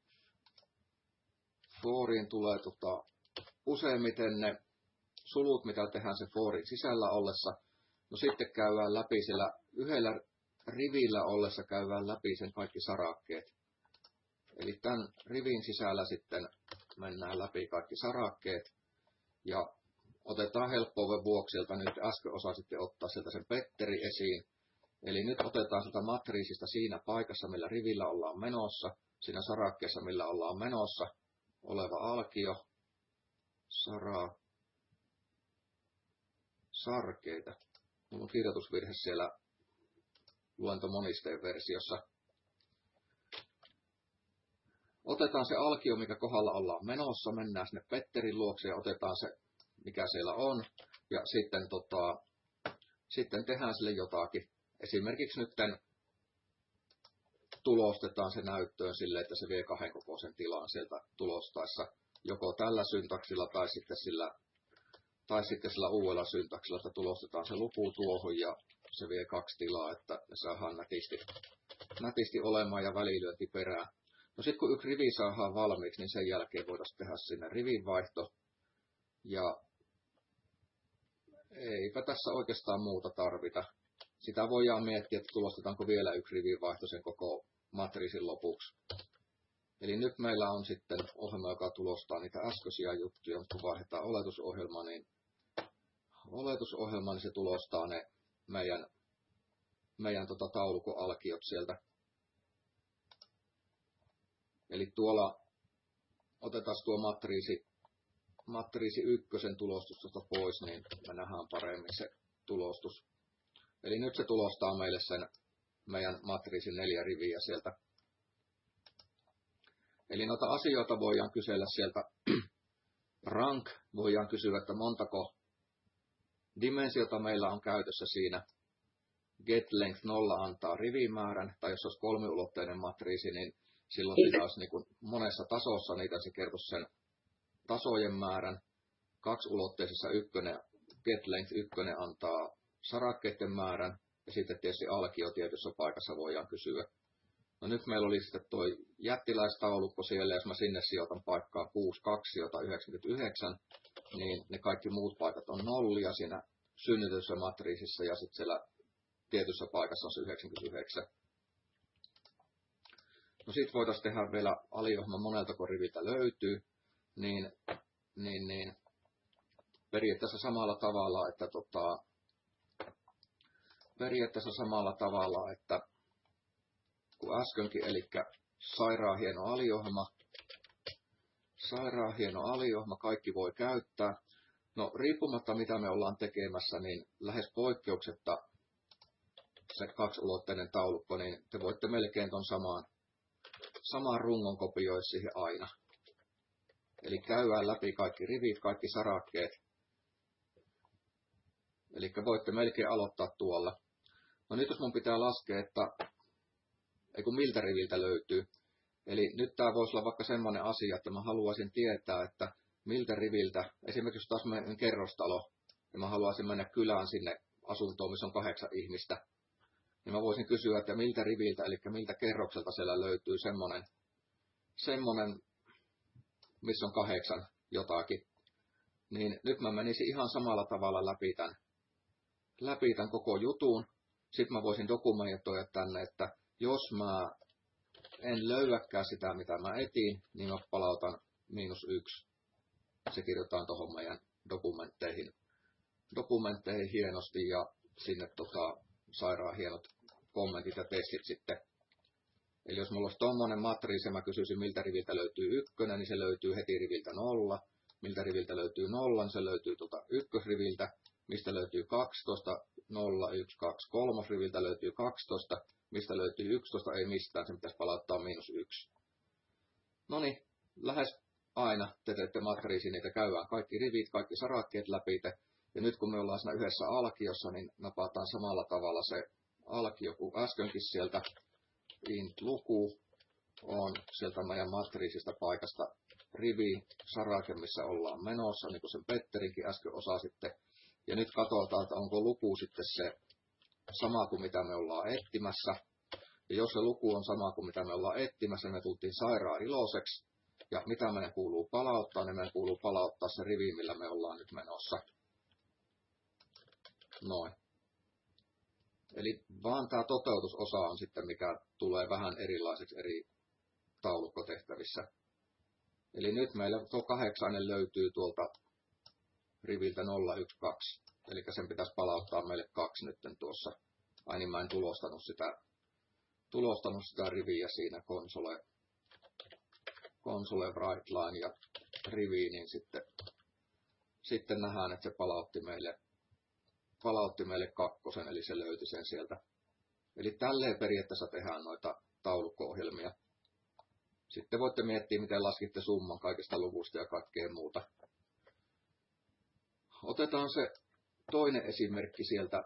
Foriin tulee useimmiten ne sulut, mitä tehdään se forin sisällä ollessa. No sitten käydään läpi siellä yhdellä rivillä ollessa käydään läpi sen kaikki sarakkeet. Eli tämän rivin sisällä sitten mennään läpi kaikki sarakkeet. Ja otetaan helppouven vuoksi sieltä nyt äsken osasitte ottaa sieltä sen Petteri esiin. Eli nyt otetaan sieltä matriisista siinä paikassa, millä rivillä ollaan menossa. Siinä sarakkeessa, millä ollaan menossa, oleva alkio. Sarkeita. Mulla on kirjoitusvirhe siellä luentomonisteen versiossa. Otetaan se alkio, mikä kohdalla ollaan menossa, mennään sinne Petterin luokse ja otetaan se, mikä siellä on. Ja sitten tehdään sille jotakin. Esimerkiksi nyt tulostetaan se näyttöön sille, että se vie 2 kokoisen tilan sieltä tulostaessa. Joko tällä syntaksilla tai sitten sillä uudella syntaksilla, että tulostetaan se luku tuohon ja se vie 2 tilaa, että ne saadaan nätisti olemaan ja välilyönti perään. No sitten kun yksi rivi saadaan valmiiksi, niin sen jälkeen voidaan tehdä sinne rivinvaihto. Ja eipä tässä oikeastaan muuta tarvita. Sitä voidaan miettiä, että tulostetaanko vielä yksi rivinvaihto sen koko matriisin lopuksi. Eli nyt meillä on sitten ohjelma, joka tulostaa niitä äskeisiä juttuja, mutta kun vaihdetaan oletusohjelma, niin se tulostaa ne meidän taulukon alkiot sieltä. Eli tuolla otetaan tuo matriisi 1 tulostus tuosta pois, niin me nähdään paremmin se tulostus. Eli nyt se tulostaa meille sen meidän matriisin 4 riviä sieltä. Eli noita asioita voidaan kysellä sieltä. Rank voidaan kysyä, että montako dimensiota meillä on käytössä siinä. Get length 0 antaa rivimäärän, tai jos olisi kolmiulotteinen matriisi, niin silloin sitä olisi niin kuin monessa tasossa, niitä se kertoisi sen tasojen määrän. Kaksiulotteisessa get length 1 antaa sarakkeiden määrän, ja sitten tietysti alkio tietyssä paikassa voidaan kysyä. No nyt meillä oli sitten tuo jättiläistaulukko siellä, jos mä sinne sijoitan paikkaa 62, 99, niin ne kaikki muut paikat on nollia siinä synnytyssä matriisissa, ja sitten siellä tietyssä paikassa on se 99. No sitten voitaisiin tehdä vielä aliohjelma moneltako riviltä löytyy, niin periaatteessa samalla tavalla, että kuin äskenkin, eli sairaan hieno aliohjelma, kaikki voi käyttää. No riippumatta mitä me ollaan tekemässä, niin lähes poikkeuksetta se kaksiulotteinen taulukko, niin te voitte melkein ton samaan rungon kopioida siihen aina. Eli käydään läpi kaikki rivit, kaikki sarakkeet. Eli voitte melkein aloittaa tuolla. No nyt jos mun pitää laskea, että miltä riviltä löytyy. Eli nyt tää voisi olla vaikka semmoinen asia, että mä haluaisin tietää, että miltä riviltä, esimerkiksi jos taas menen kerrostalo, ja mä haluaisin mennä kylään sinne asuntoon, missä on 8 ihmistä, niin mä voisin kysyä, että miltä riviltä, eli miltä kerrokselta siellä löytyy semmonen, missä on 8 jotakin. Niin nyt mä menisin ihan samalla tavalla läpi tämän koko jutun. Sitten mä voisin dokumentoida tänne, että jos mä en löydäkään sitä, mitä mä etin, niin mä palautan -1. Se kirjoitetaan tuohon meidän dokumentteihin hienosti ja sinne sairaan hienot kommentit ja testit sitten. Eli jos mulla olisi tommonen matriisi ja mä kysyisin miltä riviltä löytyy 1, niin se löytyy heti riviltä 0. Miltä riviltä löytyy 0, niin se löytyy ykkösriviltä. Mistä löytyy 12, 0, 1, 2, 3 riviltä löytyy 12. Mistä löytyy 11, ei mistään, se pitäisi palauttaa -1. Noniin, lähes aina te teette matriisi, niitä käydään kaikki rivit, kaikki sarakkeet läpi. Ja nyt kun me ollaan siinä yhdessä alkiossa, niin napataan samalla tavalla se alkio kuin äskenkin sieltä. Int-luku on sieltä meidän matriisista paikasta rivi, sarake, missä ollaan menossa, niin kuin sen Petterinkin äsken osasitte. Ja nyt katsotaan, että onko luku sitten se sama kuin mitä me ollaan etsimässä. Ja jos se luku on sama kuin mitä me ollaan etsimässä, niin me tultiin sairaan iloiseksi. Ja mitä meidän kuuluu palauttaa, niin meidän kuuluu palauttaa se rivi, millä me ollaan nyt menossa. Noin. Eli vaan tämä toteutusosa on sitten, mikä tulee vähän erilaiseksi eri taulukkotehtävissä. Eli nyt meillä tuo 8 löytyy tuolta riviltä 0, 1, 2. Eli sen pitäisi palauttaa meille 2 nyt tuossa. Ai niin mä en tulostanut sitä riviä siinä console write line ja riviin, niin sitten nähdään, että se palautti meille 2, eli se löyti sen sieltä. Eli tälleen periaatteessa tehdään noita taulukko-ohjelmia. Sitten voitte miettiä, miten laskitte summan kaikista luvuista ja kaikkea muuta. Otetaan se toinen esimerkki sieltä.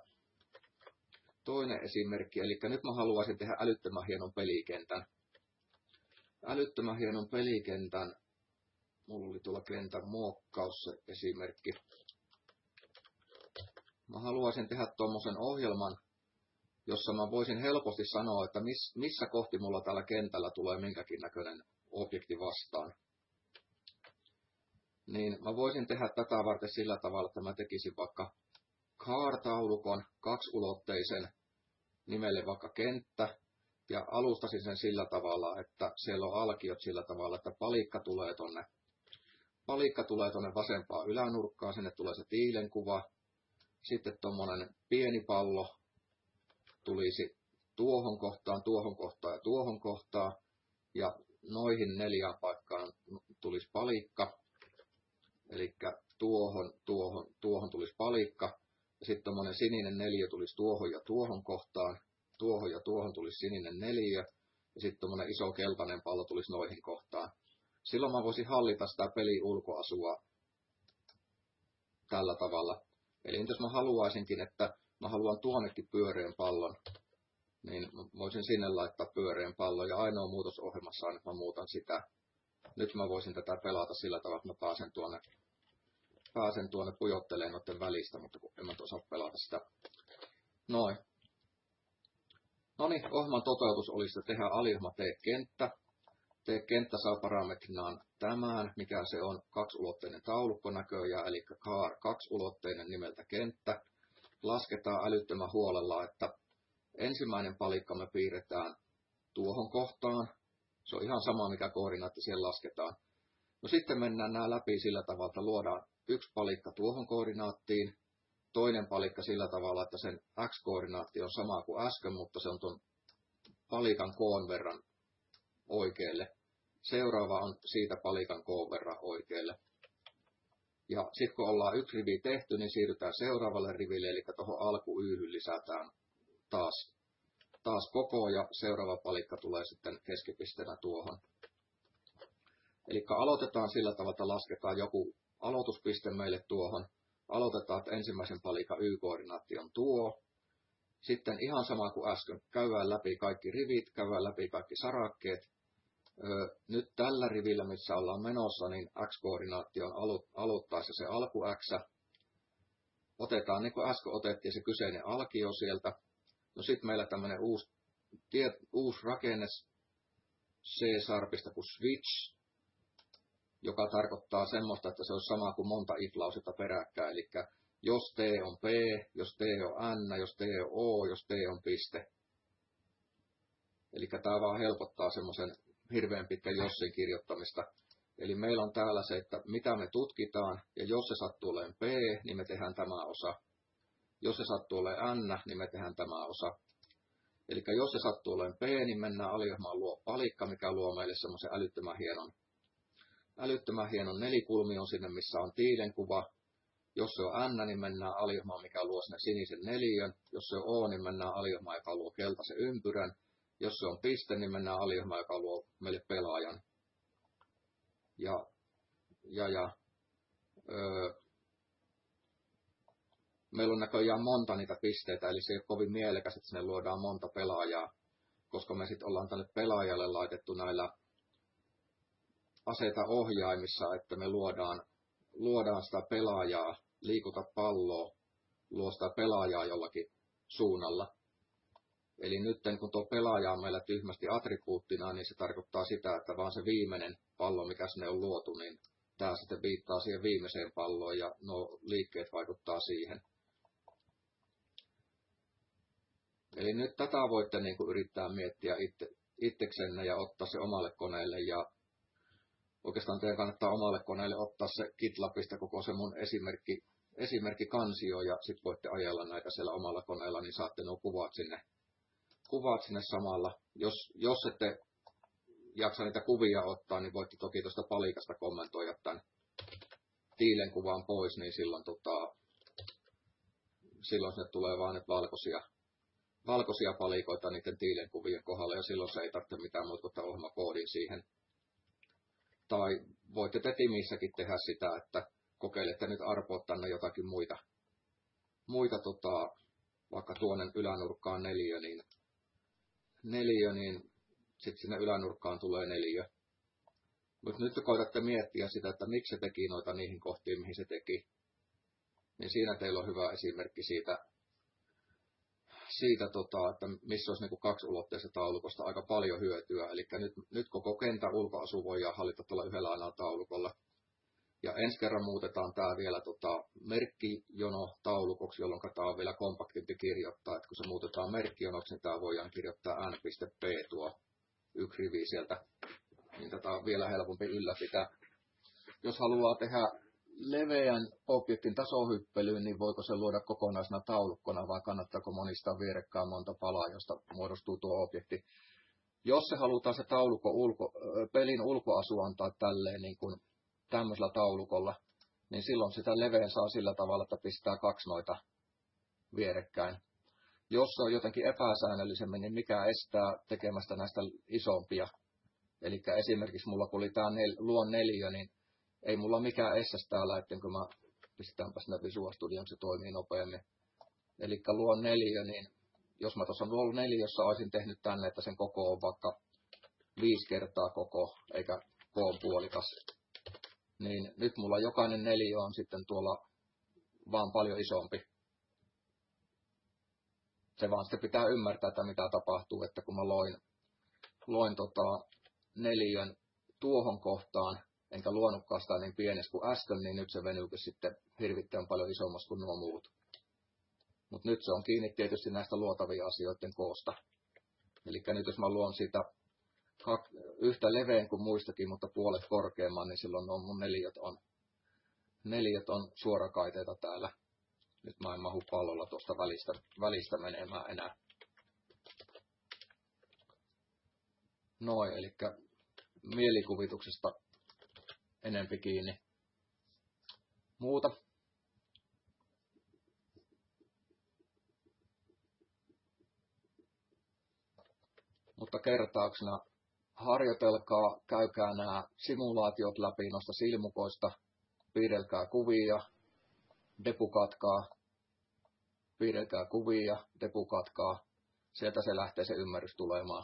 Eli nyt mä haluaisin tehdä älyttömän hienon pelikentän. Mulla oli tuolla kentän muokkaus se esimerkki. Mä haluaisin tehdä tuommoisen ohjelman, jossa mä voisin helposti sanoa, että missä kohti mulla täällä kentällä tulee minkäkin näköinen objekti vastaan. Niin mä voisin tehdä tätä varten sillä tavalla, että mä tekisin vaikka car-taulukon, kaksiulotteisen, nimelle vaikka kenttä, ja alustasin sen sillä tavalla, että siellä on alkiot sillä tavalla, että palikka tulee tonne vasempaan ylänurkkaan, sinne tulee se tiilenkuva. Sitten tuommoinen pieni pallo tulisi tuohon kohtaan ja tuohon kohtaan. Ja noihin 4 paikkaan tulisi palikka. Eli tuohon tulisi palikka. Ja sitten tuommoinen sininen 4 tulisi tuohon ja tuohon kohtaan. Tuohon ja tuohon tulisi sininen 4. Ja sitten tuommoinen iso keltainen pallo tulisi noihin kohtaan. Silloin mä voisin hallita sitä pelin ulkoasua tällä tavalla. Eli jos mä haluaisinkin, että mä haluan tuonnekin pyöreän pallon, niin voisin sinne laittaa pyöreän pallon. Ja ainoa muutos ohjelmassa on, että mä muutan sitä. Nyt mä voisin tätä pelata sillä tavalla, että mä pääsen tuonne pujottelemaan noiden välistä, mutta en mä osaa pelata sitä. Noin. Noniin, ohjelman toteutus olisi tehdä aliohjelma T-kenttä. T-kenttä saa parametrinaan tämän, mikä se on 2-ulotteinen taulukko näköjään, eli CAR 2-ulotteinen nimeltä kenttä. Lasketaan älyttömän huolella, että ensimmäinen palikka me piirretään tuohon kohtaan. Se on ihan sama, mikä koordinaatti siellä lasketaan. No sitten mennään nämä läpi sillä tavalla, että luodaan yksi palikka tuohon koordinaattiin, toinen palikka sillä tavalla, että sen x-koordinaatti on sama kuin äsken, mutta se on tuon palikan koon verran oikealle. Seuraava on siitä palikan koon verran oikealle. Ja sitten kun ollaan yksi rivi tehty, niin siirrytään seuraavalle riville, eli tuohon alku-yhyn lisätään taas koko, ja seuraava palikka tulee sitten keskipisteenä tuohon. Eli aloitetaan sillä tavalla, että lasketaan joku aloituspiste meille tuohon. Aloitetaan, että ensimmäisen palikan y-koordinaatti on tuo. Sitten ihan sama kuin äsken, käydään läpi kaikki rivit, käydään läpi kaikki sarakkeet. Nyt tällä rivillä, missä ollaan menossa, niin x-koordinaatti on aloittaessa se alku x. Otetaan, niin kuin äsken otettiin, se kyseinen alkio sieltä. No sitten meillä tämmöinen uusi rakenne C-sarpista kuin switch, joka tarkoittaa semmoista, että se on sama kuin monta if-lausetta peräkkäin. Eli jos T on P, jos T on N, jos T on O, jos T on piste. Eli tämä vaan helpottaa semmoisen hirveän pitkän jossin kirjoittamista. Eli meillä on täällä se, että mitä me tutkitaan, ja jos se sattuu olemaan P, niin me tehdään tämä osa. Jos se sattuu olemaan N, niin me tehdään tämä osa. Eli jos se sattuu olemaan P, niin mennään aliohjelmaan luo palikka, mikä luo meille semmoisen älyttömän hienon nelikulmion sinne, missä on tiilenkuva. Jos se on N, niin mennään aliohjelmaan, mikä luo sinne sinisen neliön. Jos se on O, niin mennään aliohjelmaan, joka luo keltaisen ympyrän. Jos se on piste, niin mennään aliohjelmaan, joka luo meille pelaajan. Meillä on näköjään monta niitä pisteitä, eli se ei ole kovin mielekäs, että sinne luodaan monta pelaajaa, koska me sitten ollaan tälle pelaajalle laitettu näillä aseta ohjaimissa, että me luodaan sitä pelaajaa, liikuta palloa, luo sitä pelaajaa jollakin suunnalla. Eli nyt kun tuo pelaaja on meillä tyhmästi attribuuttina, niin se tarkoittaa sitä, että vaan se viimeinen pallo, mikä sinne on luotu, niin tämä sitten viittaa siihen viimeiseen palloon ja nuo liikkeet vaikuttaa siihen. Eli nyt tätä voitte niin kuin yrittää miettiä itseksenne ja ottaa se omalle koneelle. Ja oikeastaan teidän kannattaa omalle koneelle ottaa se GitLabista koko se mun esimerkkikansio ja sitten voitte ajella näitä siellä omalla koneella, niin saatte nuo kuvat sinne samalla. Jos ette jaksa niitä kuvia ottaa, niin voitte toki tuosta palikasta kommentoida tämän tiilenkuvan pois, niin silloin sinne tulee vaan nyt valkoisia palikoita niiden tiilenkuvien kohdalla, ja silloin se ei tarvitse mitään muuta kuin ohjelmakoodin siihen. Tai voitte te Timissäkin tehdä sitä, että kokeilette nyt arpoa tänne jotakin muita vaikka tuonne ylänurkkaan neliö, niin sitten sinne ylänurkkaan tulee neliö. Mutta nyt koitatte miettiä sitä, että miksi se teki noita niihin kohtiin, mihin se teki. Niin siinä teillä on hyvä esimerkki siitä että missä olisi niin kaksiulotteisesta taulukosta aika paljon hyötyä. Eli nyt koko kentän ulkoasu voidaan hallita tuolla yhdellä ainoa taulukolla. Ja ensi kerran muutetaan tämä vielä merkkijono-taulukoksi, jolloin tämä on vielä kompaktimpi kirjoittaa. Että kun se muutetaan merkkijonoksi, niin tämä voidaan kirjoittaa n.p tuo yksi rivi sieltä. Niin tätä on vielä helpompi ylläpitää. Jos haluaa tehdä leveän objektin tasohyppelyyn, niin voiko se luoda kokonaisena taulukkona vai kannattaako monistaa vierekkäin monta palaa, josta muodostuu tuo objekti. Jos se halutaan se taulukko pelin ulkoasu antaa tälleen niin kuin tämmöisellä taulukolla, niin silloin sitä leveän saa sillä tavalla, että pistää kaksi noita vierekkäin. Jos se on jotenkin epäsäännöllisemmin, niin mikä estää tekemästä näistä isompia. Eli esimerkiksi mulla kun oli tämä luon 4, niin ei mulla mikään estäisi täällä, että kun mä pistetäänpä sinne Visual Studioon, se toimii nopeammin. Eli luon 4, niin jos mä tuossa luon 4, jossa olisin tehnyt tänne, että sen koko on vaikka 5 kertaa koko, eikä koon puolikas, niin nyt mulla jokainen 4 on sitten tuolla vaan paljon isompi. Se vaan sitten pitää ymmärtää, että mitä tapahtuu, että kun mä loin 4 tuohon kohtaan, enkä luonutkaan sitä niin pienessä kuin äsken, niin nyt se venyykin sitten hirvittävän paljon isommaksi kuin nuo muut. Mutta nyt se on kiinni tietysti näistä luotavia asioiden koosta. Eli nyt jos mä luon sitä yhtä leveän kuin muistakin, mutta puolet korkeamman, niin silloin mun neliöt on suorakaiteita täällä. Nyt mä en mahu pallolla tuosta välistä menemään enää. Noin, eli mielikuvituksesta enempi kiinni. Muuta. Mutta kertauksena harjoitelkaa, käykää nämä simulaatiot läpi noista silmukoista, piirrelkää kuvia, depukatkaa, piirrelkää kuvia, depukatkaa. Sieltä se lähtee se ymmärrys tulemaan.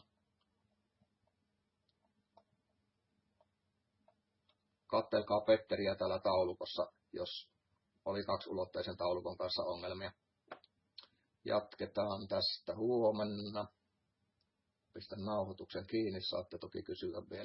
Kattelkaa Petteriä täällä taulukossa, jos oli 2-ulotteisen taulukon kanssa ongelmia. Jatketaan tästä huomenna. Pistän nauhoituksen kiinni, saatte toki kysyä vielä.